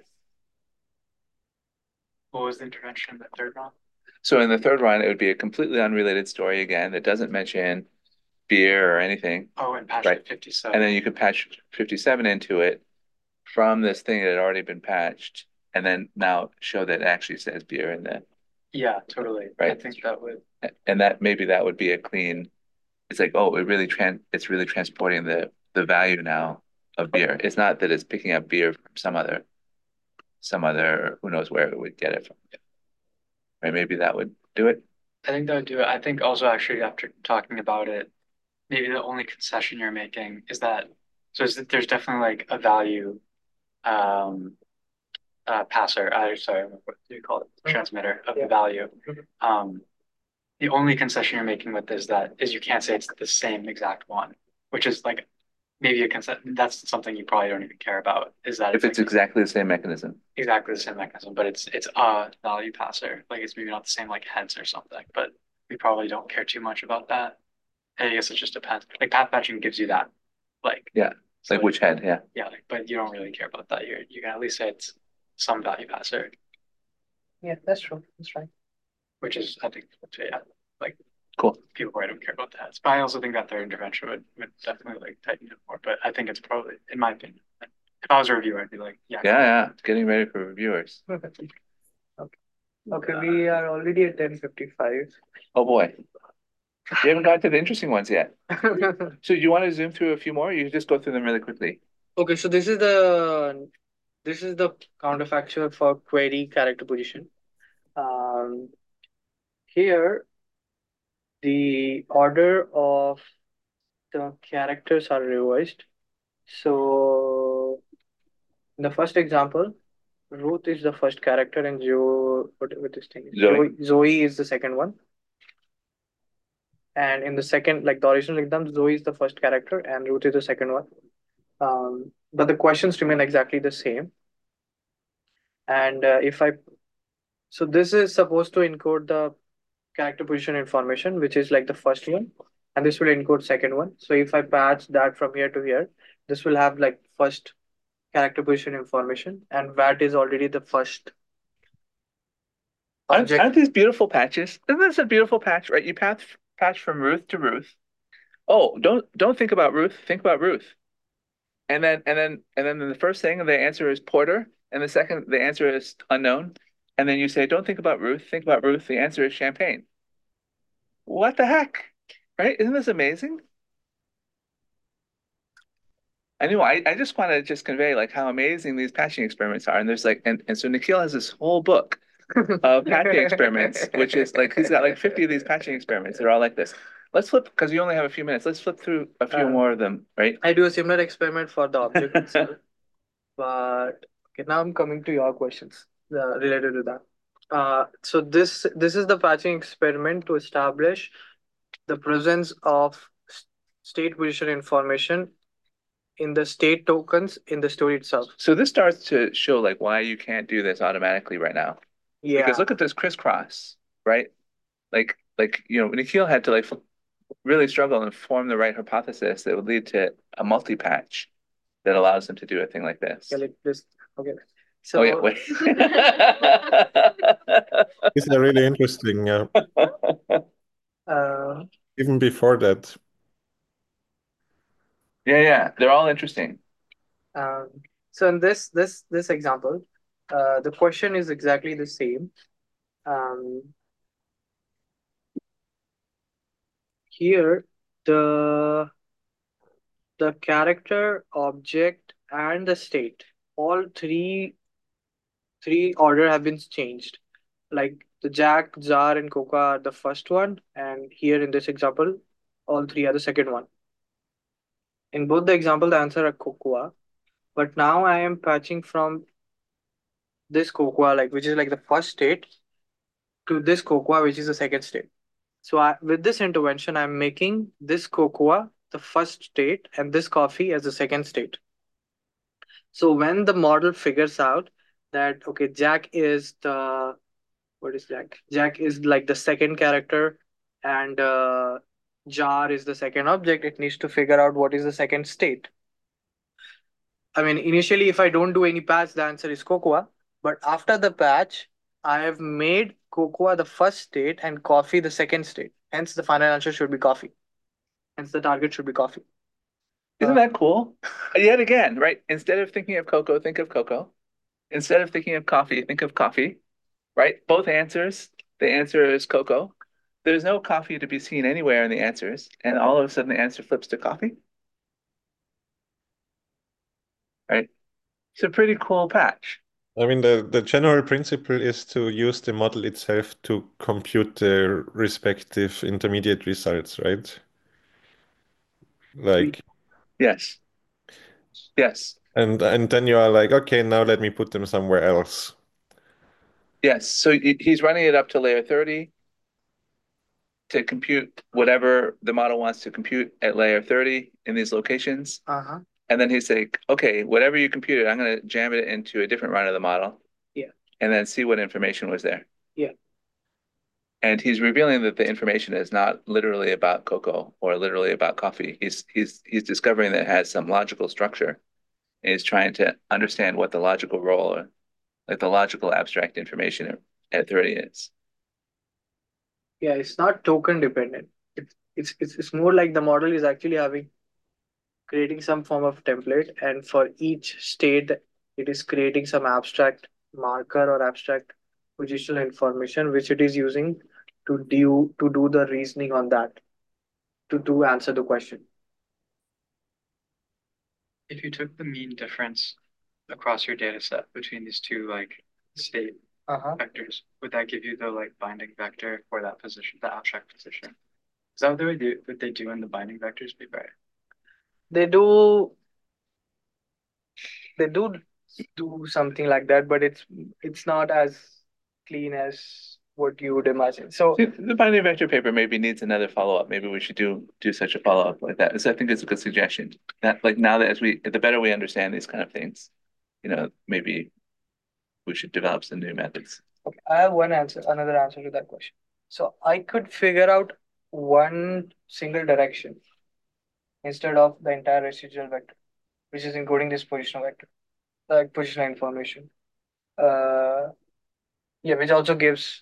What was the intervention in the third run? So in the third run, it would be a completely unrelated story again that doesn't mention beer or anything. Oh, and patch Right. fifty-seven. And then you could patch fifty-seven into it from this thing that had already been patched, and then now show that it actually says beer in there. Yeah, totally. Right. I think that would. And that maybe that would be a clean. It's like, oh, it really trans. It's really transporting the the value now of beer. It's not that it's picking up beer from some other, some other who knows where it would get it from. Right? Maybe that would do it. I think that would do it. I think also actually after talking about it, maybe the only concession you're making is that so is that there's definitely like a value um uh passer, uh, sorry, what do you call it? Transmitter of the value. Um the only concession you're making with this that is you can't say it's the same exact one, which is like maybe a concession. That's something you probably don't even care about. Is that If it's like exactly the same mechanism. exactly the same mechanism, but it's it's a value passer. Like it's maybe not the same like heads or something, but we probably don't care too much about that. I guess it just depends. Like path patching gives you that, like Yeah. so Like which head? Yeah. yeah, like, but you don't really care about that. You you can at least say it's some value passer, Yeah, that's true. That's right. which is I think yeah, like Cool. people probably don't care about the heads. But I also think that third intervention would, would definitely like tighten it more. But I think it's probably, in my opinion, if I was a reviewer, I'd be like, yeah, Yeah, yeah. Getting ready for reviewers. Okay. Okay, we are already at ten fifty-five. Oh boy. You haven't got to the interesting ones yet. So do you want to zoom through a few more? You can just go through them really quickly. Okay, so this is the this is the counterfactual for query character position. Um, here, the order of the characters are reversed. So, in the first example, Ruth is the first character, and Joe, whatever this thing is, Zoe. Zoe, Zoe is the second one. And in the second, like the original exam, Zoe is the first character, and Ruth is the second one. Um, but the questions remain exactly the same. And uh, if I, so this is supposed to encode the character position information, which is like the first one, and this will encode second one. So if I patch that from here to here, this will have like first character position information, and V A T is already the first. Aren't, aren't these beautiful patches? Isn't this a beautiful patch, right? You patch patch from Ruth to Ruth. Oh, don't don't think about Ruth. Think about Ruth. And then and then and then the first thing the answer is Porter, and the second the answer is unknown. And then you say, don't think about Ruth. Think about Ruth. The answer is champagne. What the heck, right? Isn't this amazing? I know. I, I just want to just convey like how amazing these patching experiments are. And there's like and, and so Nikhil has this whole book of patching experiments, which is like he's got like fifty of these patching experiments. They're all like this. Let's flip because you only have a few minutes. Let's flip through a few Uh, more of them, right? I do a similar experiment for the object itself, but okay, now I'm coming to your questions uh, related to that. Uh, so this this is the patching experiment to establish the presence of s- state position information in the state tokens in the story itself. So this starts to show like why you can't do this automatically right now. Yeah. Because look at this crisscross, right? Like like you know, Nikhil had to like f- really struggle and form the right hypothesis that would lead to a multi-patch that allows him to do a thing like this. Yeah, like this. Okay. So Oh yeah, wait. These are really interesting. Yeah. uh, Even before that. Yeah, yeah, they're all interesting. Um, so in this this this example, uh, the question is exactly the same. Um, here, the the character, object, and the state, all three three order have been changed. Like the Jack, Jar, and Coca are the first one, and here in this example, all three are the second one. In both the example, the answer are cocoa. But now I am patching from this cocoa, like which is like the first state, to this cocoa, which is the second state. So I, with this intervention, I'm making this cocoa the first state and this coffee as the second state. So when the model figures out that okay, Jack is the what is Jack? Jack is like the second character, and uh, jar is the second object, it needs to figure out what is the second state. I mean, initially, if I don't do any patch, the answer is cocoa. But after the patch, I have made cocoa the first state and coffee the second state. Hence, the final answer should be coffee. Hence, the target should be coffee. Isn't that cool? Yet again, right? Instead of thinking of cocoa, think of cocoa. Instead of thinking of coffee, think of coffee, right? Both answers. The answer is cocoa. There's no coffee to be seen anywhere in the answers. And all of a sudden, the answer flips to coffee. Right? It's a pretty cool patch. I mean, the, the general principle is to use the model itself to compute the respective intermediate results, right? Like, Yes. Yes. and and then you are like, okay, now let me put them somewhere else. Yes. So he- he's running it up to layer thirty to compute whatever the model wants to compute at layer thirty in these locations. Uh-huh. And then he's like, okay, whatever you computed, I'm going to jam it into a different run of the model. Yeah. And then see what information was there. Yeah. And he's revealing that the information is not literally about cocoa or literally about coffee. He's he's he's discovering that it has some logical structure. And he's trying to understand what the logical role or like the logical abstract information at thirty is. Yeah, it's not token dependent. It's it's it's, it's more like the model is actually having creating some form of template, and for each state, it is creating some abstract marker or abstract positional information which it is using to do to do the reasoning on that to do answer the question. If you took the mean difference across your data set between these two like state Uh-huh. vectors, would that give you the like binding vector for that position, the abstract position? Is that what they would do, what they do in the binding vectors paper? They do they do do something like that, but it's it's not as clean as what you would imagine. So See, the binding vector paper maybe needs another follow-up. Maybe we should do do such a follow-up like that. So I think it's a good suggestion. That like now that as we the better we understand these kind of things, you know, maybe we should develop some new methods. okay, I have one answer, another answer to that question. So I could figure out one single direction instead of the entire residual vector, which is encoding this positional vector, like positional information. Uh, yeah, which also gives.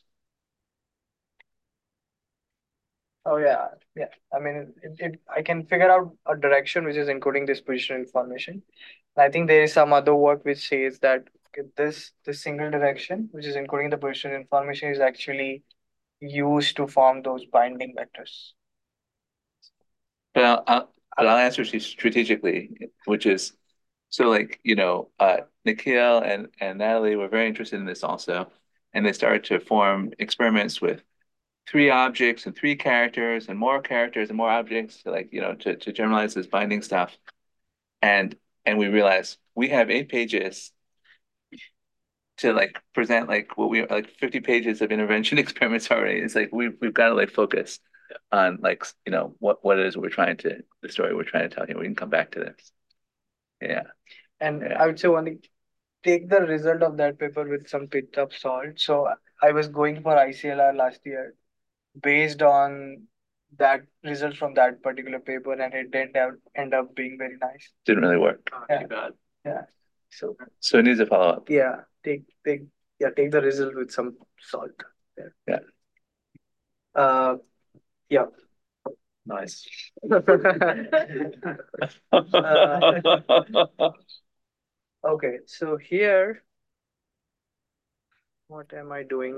Oh yeah, yeah. I mean, it, it, I can figure out a direction which is encoding this positional information. And I think there is some other work which says that okay, this this single direction, which is encoding the positional information, is actually used to form those binding vectors. But I'll, I'll, but I'll answer you strategically, which is so like, you know, uh, Nikhil and, and Natalie were very interested in this also. And they started to form experiments with three objects and three characters and more characters and more objects to like, you know, to, to generalize this binding stuff. And and we realized we have eight pages to like present like what we like fifty pages of intervention experiments already. It's like we've we've got to like focus on like you know what what it is we're trying to the story we're trying to tell you. We can come back to this. Yeah. And Yeah. I would say one thing, take the result of that paper with some pinch of salt. So I was going for I C L R last year based on that result from that particular paper, and it didn't have, end up being very nice. Didn't really work. Yeah. Too bad. Yeah. So So it needs a follow up. yeah, take take yeah, take the result with some salt. Yeah. Yeah. Uh yeah. Nice. Uh, okay, so here, what am I doing?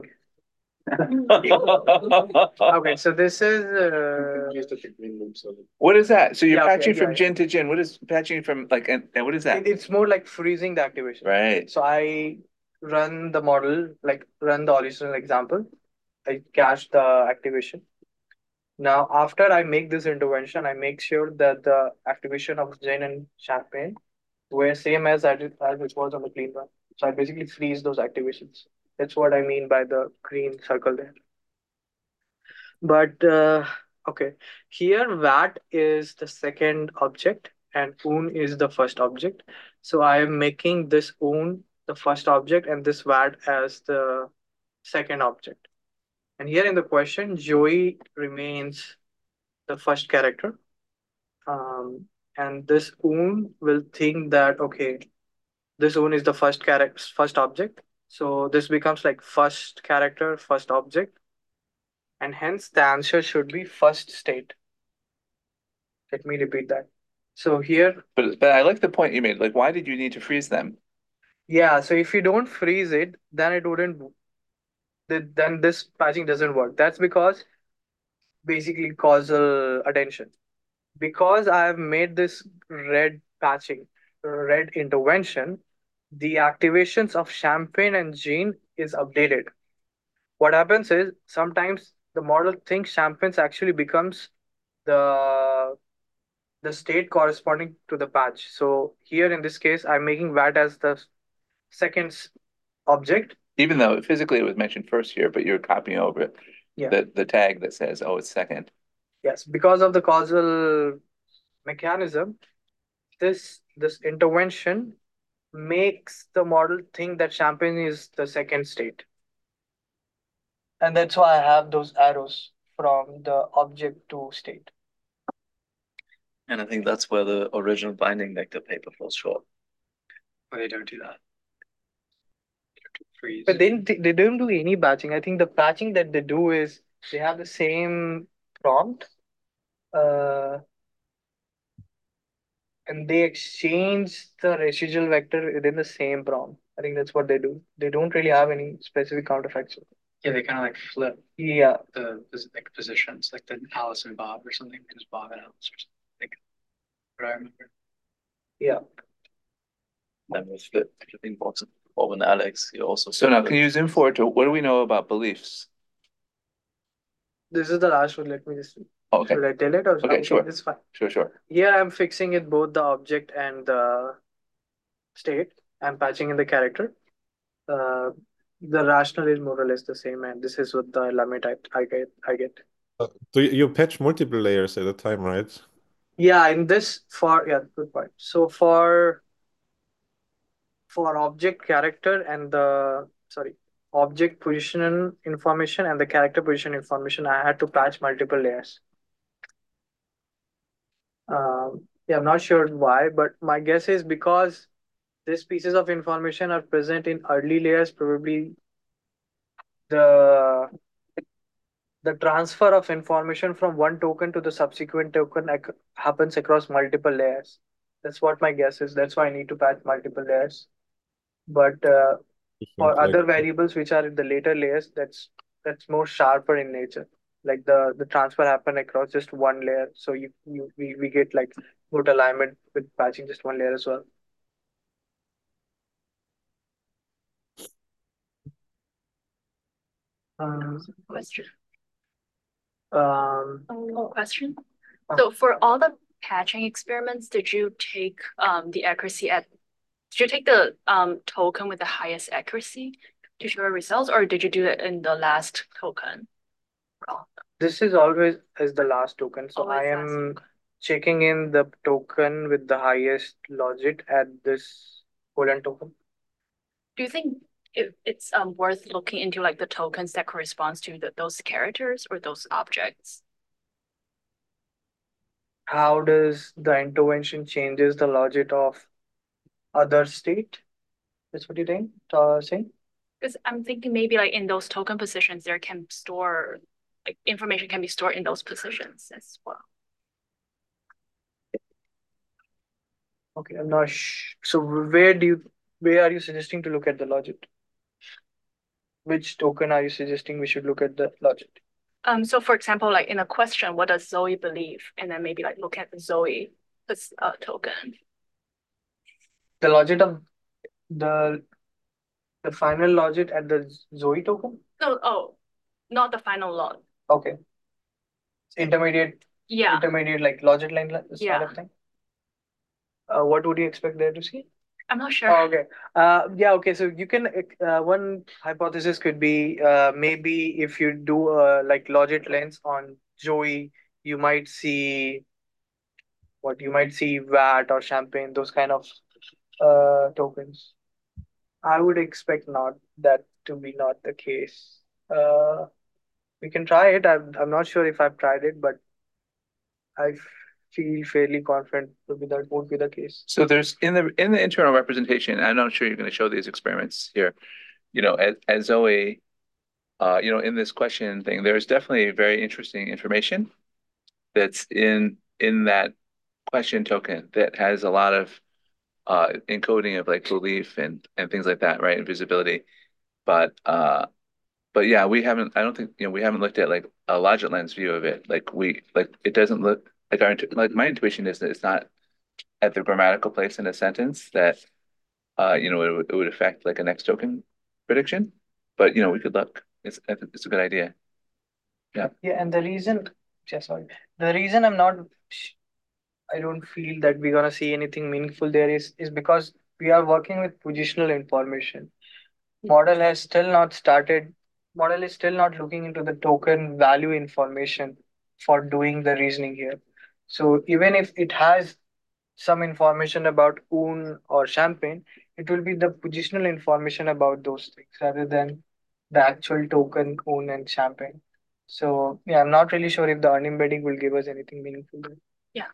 Okay, so this is uh, What is that? So you're Yeah, okay, patching from yeah, gin to gin. What is patching from like and, and what is that? it- it's more like freezing the activation. Right. So I run the model, like run the original example. I cache the activation. Now, after I make this intervention, I make sure that the activation of gin and champagne were same as as it, as it was on the clean run. So I basically freeze those activations. That's what I mean by the green circle there. But uh, okay, here V A T is the second object and oon is the first object. So I am making this oon the first object and this V A T as the second object. And here in the question, Joey remains the first character. Um, and this oon will think that, okay, this oon is the first character, first object. So this becomes like first character, first object. And hence the answer should be first state. Let me repeat that. So here, But but I like the point you made. Like, why did you need to freeze them? yeah, so if you don't freeze it, then it wouldn't, th- then this patching doesn't work. That's because basically causal attention. Because I have made this red patching, red intervention, the activations of champagne and gene is updated. What happens is sometimes the model thinks champagne actually becomes the the state corresponding to the patch. So here in this case, I'm making V A T as the second s- object. Even though physically it was mentioned first here, but you're copying over Yeah. the the tag that says, oh, it's second. Yes, because of the causal mechanism, this this intervention makes the model think that champagne is the second state. And that's why I have those arrows from the object to state. And I think that's where the original binding vector paper falls short. But they don't do that. They don't do freeze. But they, didn't- they don't do any batching. I think the patching that they do is they have the same prompt, uh, and they exchange the residual vector within the same prompt. I think that's what they do. They don't really have any specific counterfactual. Yeah, they kind of like flip Yeah. the pos- like positions, like the Alice and Bob or something, because Bob and Alice or something. Like what I remember. Yeah. And with flip, flipping Bob Bob and Alex, you also So now, can you zoom forward to what do we know about beliefs? This is the last one. Let me just. Okay. Should I tell it or Okay, sure. It's fine. Sure, sure. Here I'm fixing it both the object and the state. I'm patching in the character. Uh, the rational is more or less the same, and this is what the limit I, I get. I get. Uh, do you, you patch multiple layers at a time, right? Yeah, in this for yeah, good point. So for for object character and the sorry object position information and the character position information, I had to patch multiple layers. Um, yeah, I'm not sure why, but my guess is because these pieces of information are present in early layers, probably the the transfer of information from one token to the subsequent token ac- happens across multiple layers. That's what my guess is. That's why I need to patch multiple layers. But uh, for Different, like other variables which are in the later layers, that's that's more sharper in nature. Like the the transfer happen across just one layer, so you you we, we get like good alignment with patching just one layer as well. Um, Question. um, Oh, question. So for all the patching experiments, did you take um the accuracy at, did you take the um token with the highest accuracy to show your results, or did you do it in the last token? This is always as the last token. So Always I last am checking in the token with the highest logit at this colon token. Do you think it, it's um worth looking into like the tokens that corresponds to the, those characters or those objects? How does the intervention changes the logit of other state? That's what you think, uh, saying? Because I'm thinking maybe like in those token positions, there can store like information can be stored in those positions as well. Okay, I'm not sh so where do you where are you suggesting to look at the logit? Which token are you suggesting we should look at the logit? Um, so for example, like in a question, what does Zoe believe? And then maybe like look at Zoe as a token. The logit of the the final logit at the Zoe token? No, oh, not the final log. Okay. Intermediate, Yeah. intermediate like logit line li- sort Yeah. of thing. Uh, what would you expect there to see? I'm not sure. Oh, okay. Uh, yeah, okay. So you can, uh, one hypothesis could be uh, maybe if you do uh, like logit lens on Joey, you might see what you might see V A T or champagne, those kind of uh, tokens. I would expect not that to be not the case. Uh, we can try it. I'm I'm not sure if I've tried it, but I feel fairly confident maybe that won't be the case. So there's in the in the internal representation, I'm not sure you're going to show these experiments here. You know, as, as Zoe, uh, you know, in this question thing, there's definitely very interesting information that's in in that question token that has a lot of uh encoding of like belief and and things like that, right? And visibility. But uh but yeah, we haven't I don't think you know we haven't looked at like a logic lens view of it. Like we like it doesn't look like our intu- like my intuition is that it's not at the grammatical place in a sentence that uh you know it, would- it would affect like a next token prediction. But you know we could look. It's I think it's a good idea. Yeah. Yeah, and the reason, just sorry, the reason I'm not, sh- I don't feel that we're gonna see anything meaningful there is is because we are working with positional information. Model has still not started. Model is still not looking into the token value information for doing the reasoning here. So even if it has some information about Un or Champagne, it will be the positional information about those things rather than the actual token Un and Champagne. So yeah, I'm not really sure if the unembedding will give us anything meaningful there. Yeah.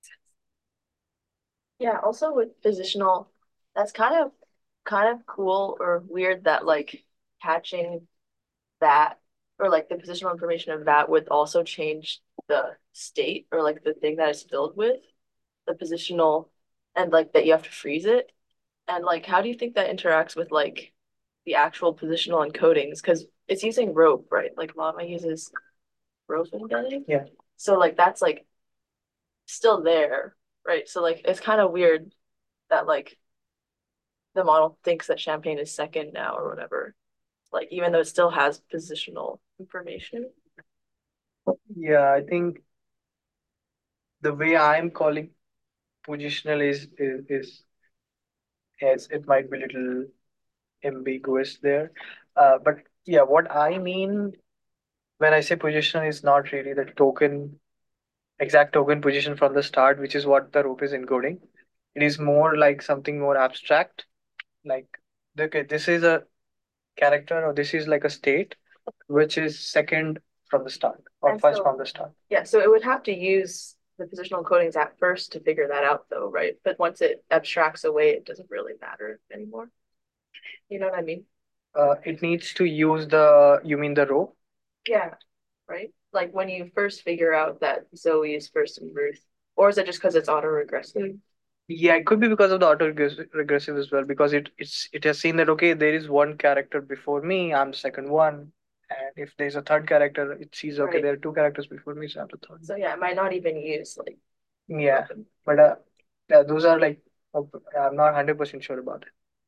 Yeah, also with positional, that's kind of kind of cool or weird that like catching that or like the positional information of that would also change the state or like the thing that it's filled with, the positional and like that you have to freeze it. And like how do you think that interacts with like the actual positional encodings? Because it's using rope, right? Like Llama uses rope embedding. Yeah. So like that's like still there, right? So like it's kind of weird that like the model thinks that Champagne is second now or whatever. Like even though it still has positional information. Yeah, I think the way I'm calling positional is is, is yes, it might be a little ambiguous there. Uh, but yeah, what I mean when I say position is not really the token, exact token position from the start, which is what the rope is encoding. It is more like something more abstract, like okay, this is a character or this is like a state, which is second from the start or And first so from the start. yeah, so it would have to use the positional encodings at first to figure that out though, right? But once it abstracts away, it doesn't really matter anymore. You know what I mean? Uh, it needs to use the, you mean the row? Yeah, right? Like when you first figure out that Zoe is first in Ruth, or is it just because it's autoregressive? Yeah, it could be because of the auto regressive as well, because it it's it has seen that okay, there is one character before me, I'm the second one, and if there's a third character, it sees okay, Right. there are two characters before me, so I'm the third. So yeah, it might not even use like Yeah, but uh, yeah, those are like op- I'm not hundred percent sure about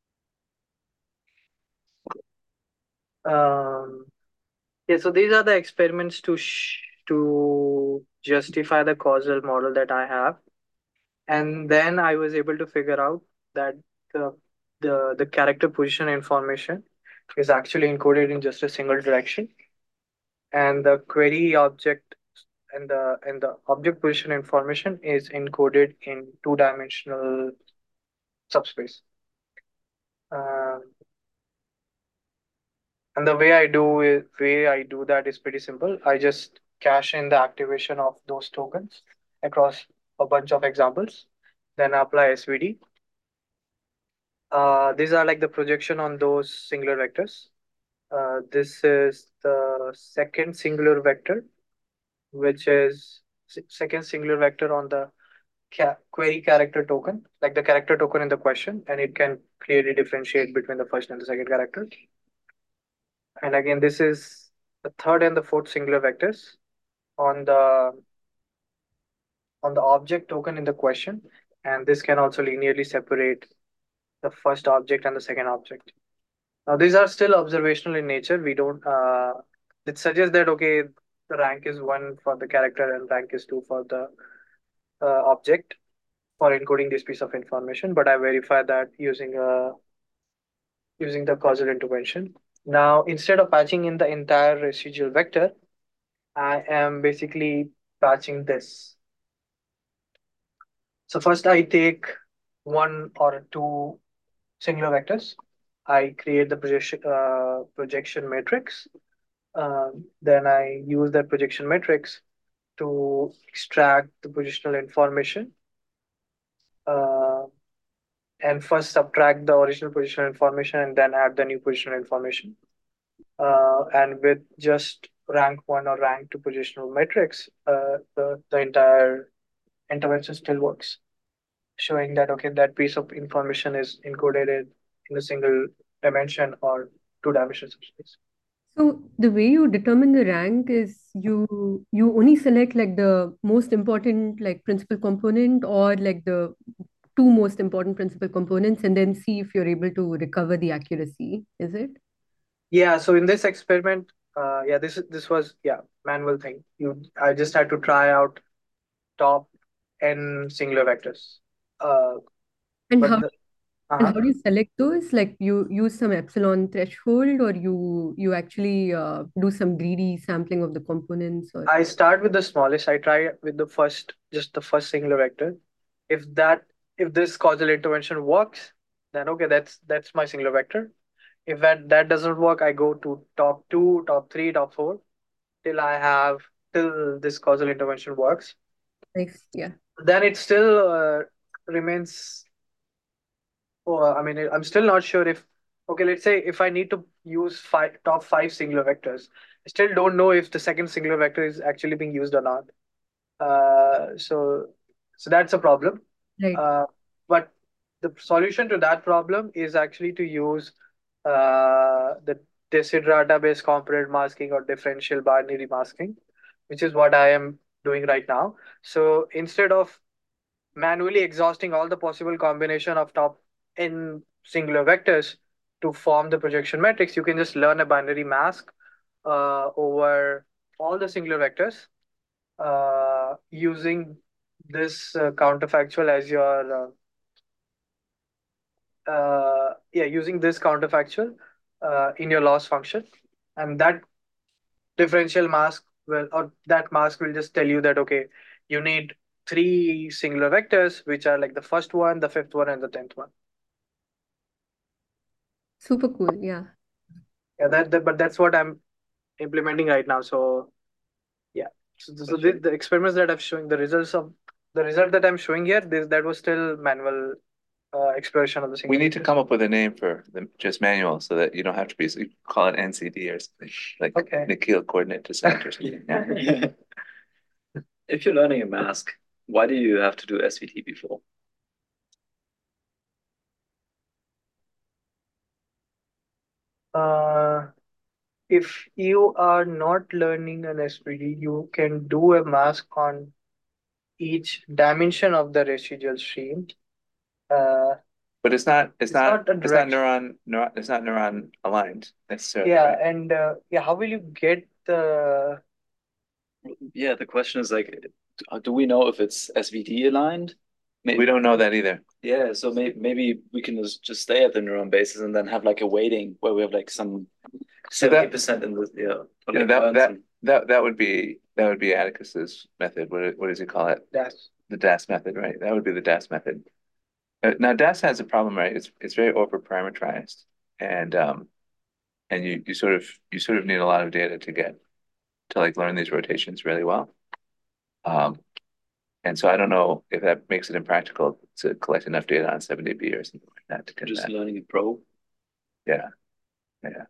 it. Um, yeah, so these are the experiments to sh to justify the causal model that I have. And then I was able to figure out that the the the character position information is actually encoded in just a single direction, and the query object and the and the object position information is encoded in two dimensional subspace. Um, and the way I do it, way I do that is pretty simple. I just cache in the activation of those tokens across a bunch of examples, then apply S V D. Uh, these are like the projection on those singular vectors. Uh, this is the second singular vector, which is s- second singular vector on the ca query character token, like the character token in the question, and it can clearly differentiate between the first and the second character. And again, this is the third and the fourth singular vectors on the on the object token in the question, and this can also linearly separate the first object and the second object. Now, these are still observational in nature. We don't, uh, it suggests that, okay, the rank is one for the character and rank is two for the uh, object for encoding this piece of information. But I verify that using a, using the causal intervention. Now, instead of patching in the entire residual vector, I am basically patching this. So first I take one or two singular vectors. I create the projection, uh, projection matrix. Um, then I use that projection matrix to extract the positional information uh, and first subtract the original positional information and then add the new positional information. Uh, and with just rank one or rank two positional metrics, uh, the, the entire intervention still works, showing that, okay, that piece of information is encoded in a single dimension or two dimensions of space. So the way you determine the rank is you you only select like the most important like principal component or like the two most important principal components and then see if you're able to recover the accuracy, is it? Yeah, so in this experiment, uh, yeah, this this was yeah manual thing. You I just had to try out top n singular vectors. Uh, And but how the, and uh-huh. how do you select those? Like you use some epsilon threshold or you you actually uh, do some greedy sampling of the components or I start with the smallest. I try with the first, just the first singular vector. If that if this causal intervention works, then okay, that's that's my singular vector. If that that doesn't work, I go to top two, top three, top four, till I have till this causal intervention works. nice, yeah. Then it still uh, remains. Oh, I mean, I'm still not sure if okay. Let's say if I need to use five top five singular vectors, I still don't know if the second singular vector is actually being used or not. Uh, so so that's a problem. Right. Uh, but the solution to that problem is actually to use uh, the Desiderata-based component masking or differential binary masking, which is what I am doing right now. So instead of manually exhausting all the possible combination of top n singular vectors to form the projection matrix, you can just learn a binary mask uh, over all the singular vectors uh, using this uh, counterfactual as your uh, uh, yeah using this counterfactual uh, in your loss function, and that differential mask will or that mask will just tell you that okay, you need three singular vectors which are like the first one, the fifth one, and the tenth one. Super cool, yeah. Yeah, that, that but that's what I'm implementing right now. So yeah, so, so the, the experiments that I'm showing, the results of the result that I'm showing here, this that was still manual uh, exploration of the single. We need to come up with a name for the just manual so that you don't have to be, so you call it N C D or something, like Okay. Nikhil coordinate descent or something. Yeah. If you're learning a mask, why do you have to do S V T before? Uh, if you are not learning an S V D, you can do a mask on each dimension of the residual stream. Uh, But it's not, it's It's not, not a it's not direction. neuron, neuron, it's not neuron aligned necessarily, yeah, right? and uh, yeah, how will you get the Yeah, the question is like, do we know if it's S V D aligned? May- We don't know that either. Yeah, so may maybe we can just, just stay at the neuron basis and then have like a weighting where we have like some So that- seventy percent in the yeah. or Yeah, like that, burns that, and- that, that would be, that would be Atticus's method. What, what does he call it? dash? The D A S method, right? That would be the D A S method. Uh, now D A S has a problem, right? It's it's very over parameterized, and um, and you you sort of you sort of need a lot of data to get to like learn these rotations really well. Um, and so I don't know if that makes it impractical to collect enough data on seven D B or something like that to get just that. learning a probe. Yeah, yeah.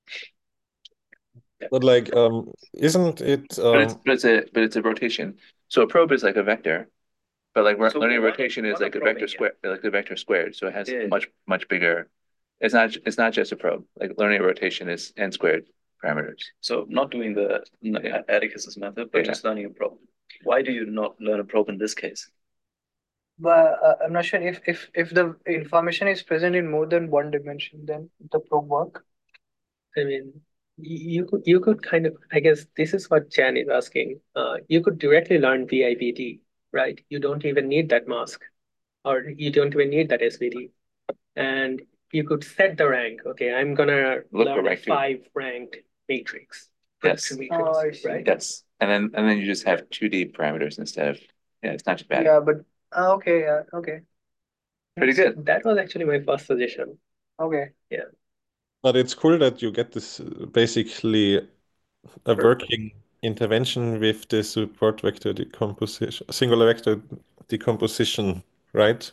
But like, um, isn't it? But it's Um, but it's a but it's a rotation. So a probe is like a vector, but like So learning what- rotation is what like a a vector probing, square, like the vector squared. So it has Yeah. much much bigger. It's not it's not just a probe. Like learning rotation is n squared parameters. So not doing the Yeah. Atticus's method, but Yeah. just learning a probe. Why do you not learn a probe in this case? But uh, I'm not sure if if if the information is present in more than one dimension, then the probe work. I mean, y- you could you could kind of, I guess this is what Chan is asking. Uh, you could directly learn V I V T, right? You don't even need that mask, or you don't even need that S V T, and you could set the rank. Okay, I'm gonna Look for learn a rank two. five ranked matrix, Yes. projection Oh, I matrix, see. right? Yes. And then and then you just have two D parameters instead of yeah, it's not too bad. Yeah, but uh, okay, yeah, okay, Pretty good. That was actually my first suggestion. okay. but it's cool that you get this uh, basically a Perfect. working intervention with the support vector decomposition, singular vector decomposition, right?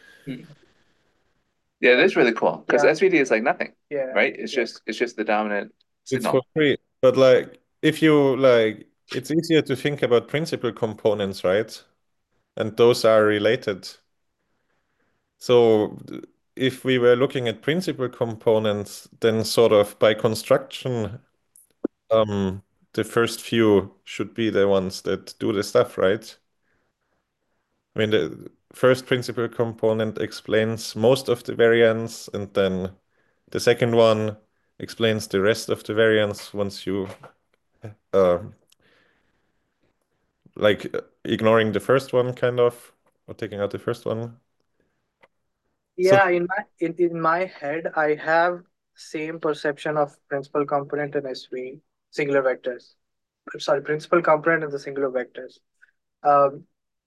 Yeah, that's really cool because Yeah. S V D is like nothing, Yeah. right? It's Yeah. just it's just the dominant It's signal. for free. But like if you like, it's easier to think about principal components, right? And those are related. So if we were looking at principal components, then sort of by construction, um, the first few should be the ones that do the stuff, right? I mean, the first principal component explains most of the variance, and then the second one explains the rest of the variance once you uh, like uh, ignoring the first one, kind of, or taking out the first one. So Yeah, in my in, in my head, I have same perception of principal component and S V singular vectors. Sorry, principal component and the singular vectors. Um,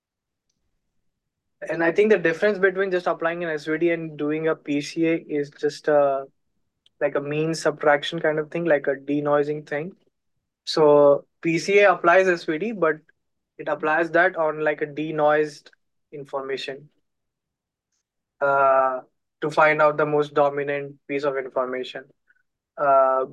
and I think the difference between just applying an S V D and doing a P C A is just a like a mean subtraction kind of thing, like a denoising thing. So P C A applies S V D, but it applies that on like a denoised information uh, to find out the most dominant piece of information. Uh,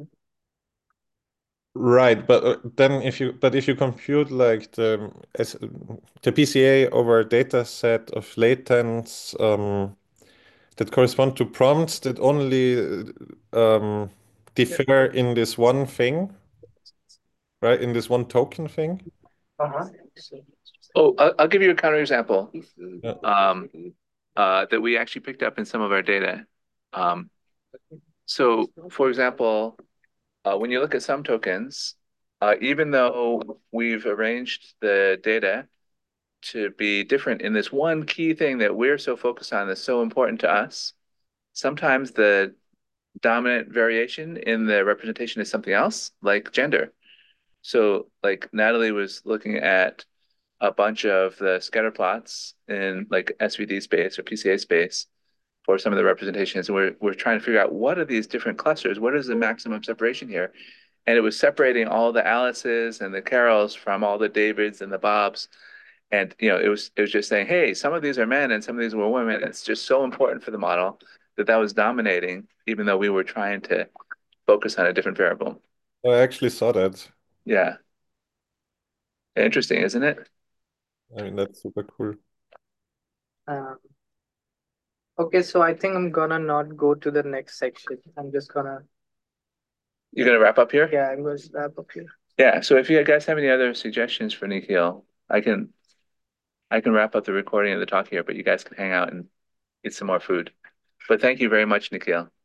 right, but uh, then if you but if you compute like the as the P C A over a data set of latents um, that correspond to prompts that only um, differ in this one thing, right? In this one token thing. uh-huh. Oh, I'll, I'll give you a counterexample Yeah. um, uh, that we actually picked up in some of our data. Um, so, for example, uh, when you look at some tokens, uh, even though we've arranged the data to be different in this one key thing that we're so focused on that's so important to us, sometimes the dominant variation in the representation is something else, like gender. So, like Natalie was looking at a bunch of the scatter plots in like S V D space or P C A space for some of the representations. And we're, we're trying to figure out what are these different clusters? What is the maximum separation here? And it was separating all the Alices and the Carols from all the Davids and the Bobs. And, you know, it was, it was just saying, hey, some of these are men and some of these were women. It's just so important for the model that that was dominating, even though we were trying to focus on a different variable. I actually saw that. Yeah. Interesting, isn't it? I mean, that's super cool. Um, okay, so I think I'm gonna not go to the next section. I'm just gonna. You're going to wrap up here? Yeah, I'm going to wrap up here. Yeah. So if you guys have any other suggestions for Nikhil, I can I can wrap up the recording of the talk here, but you guys can hang out and eat some more food. But thank you very much, Nikhil.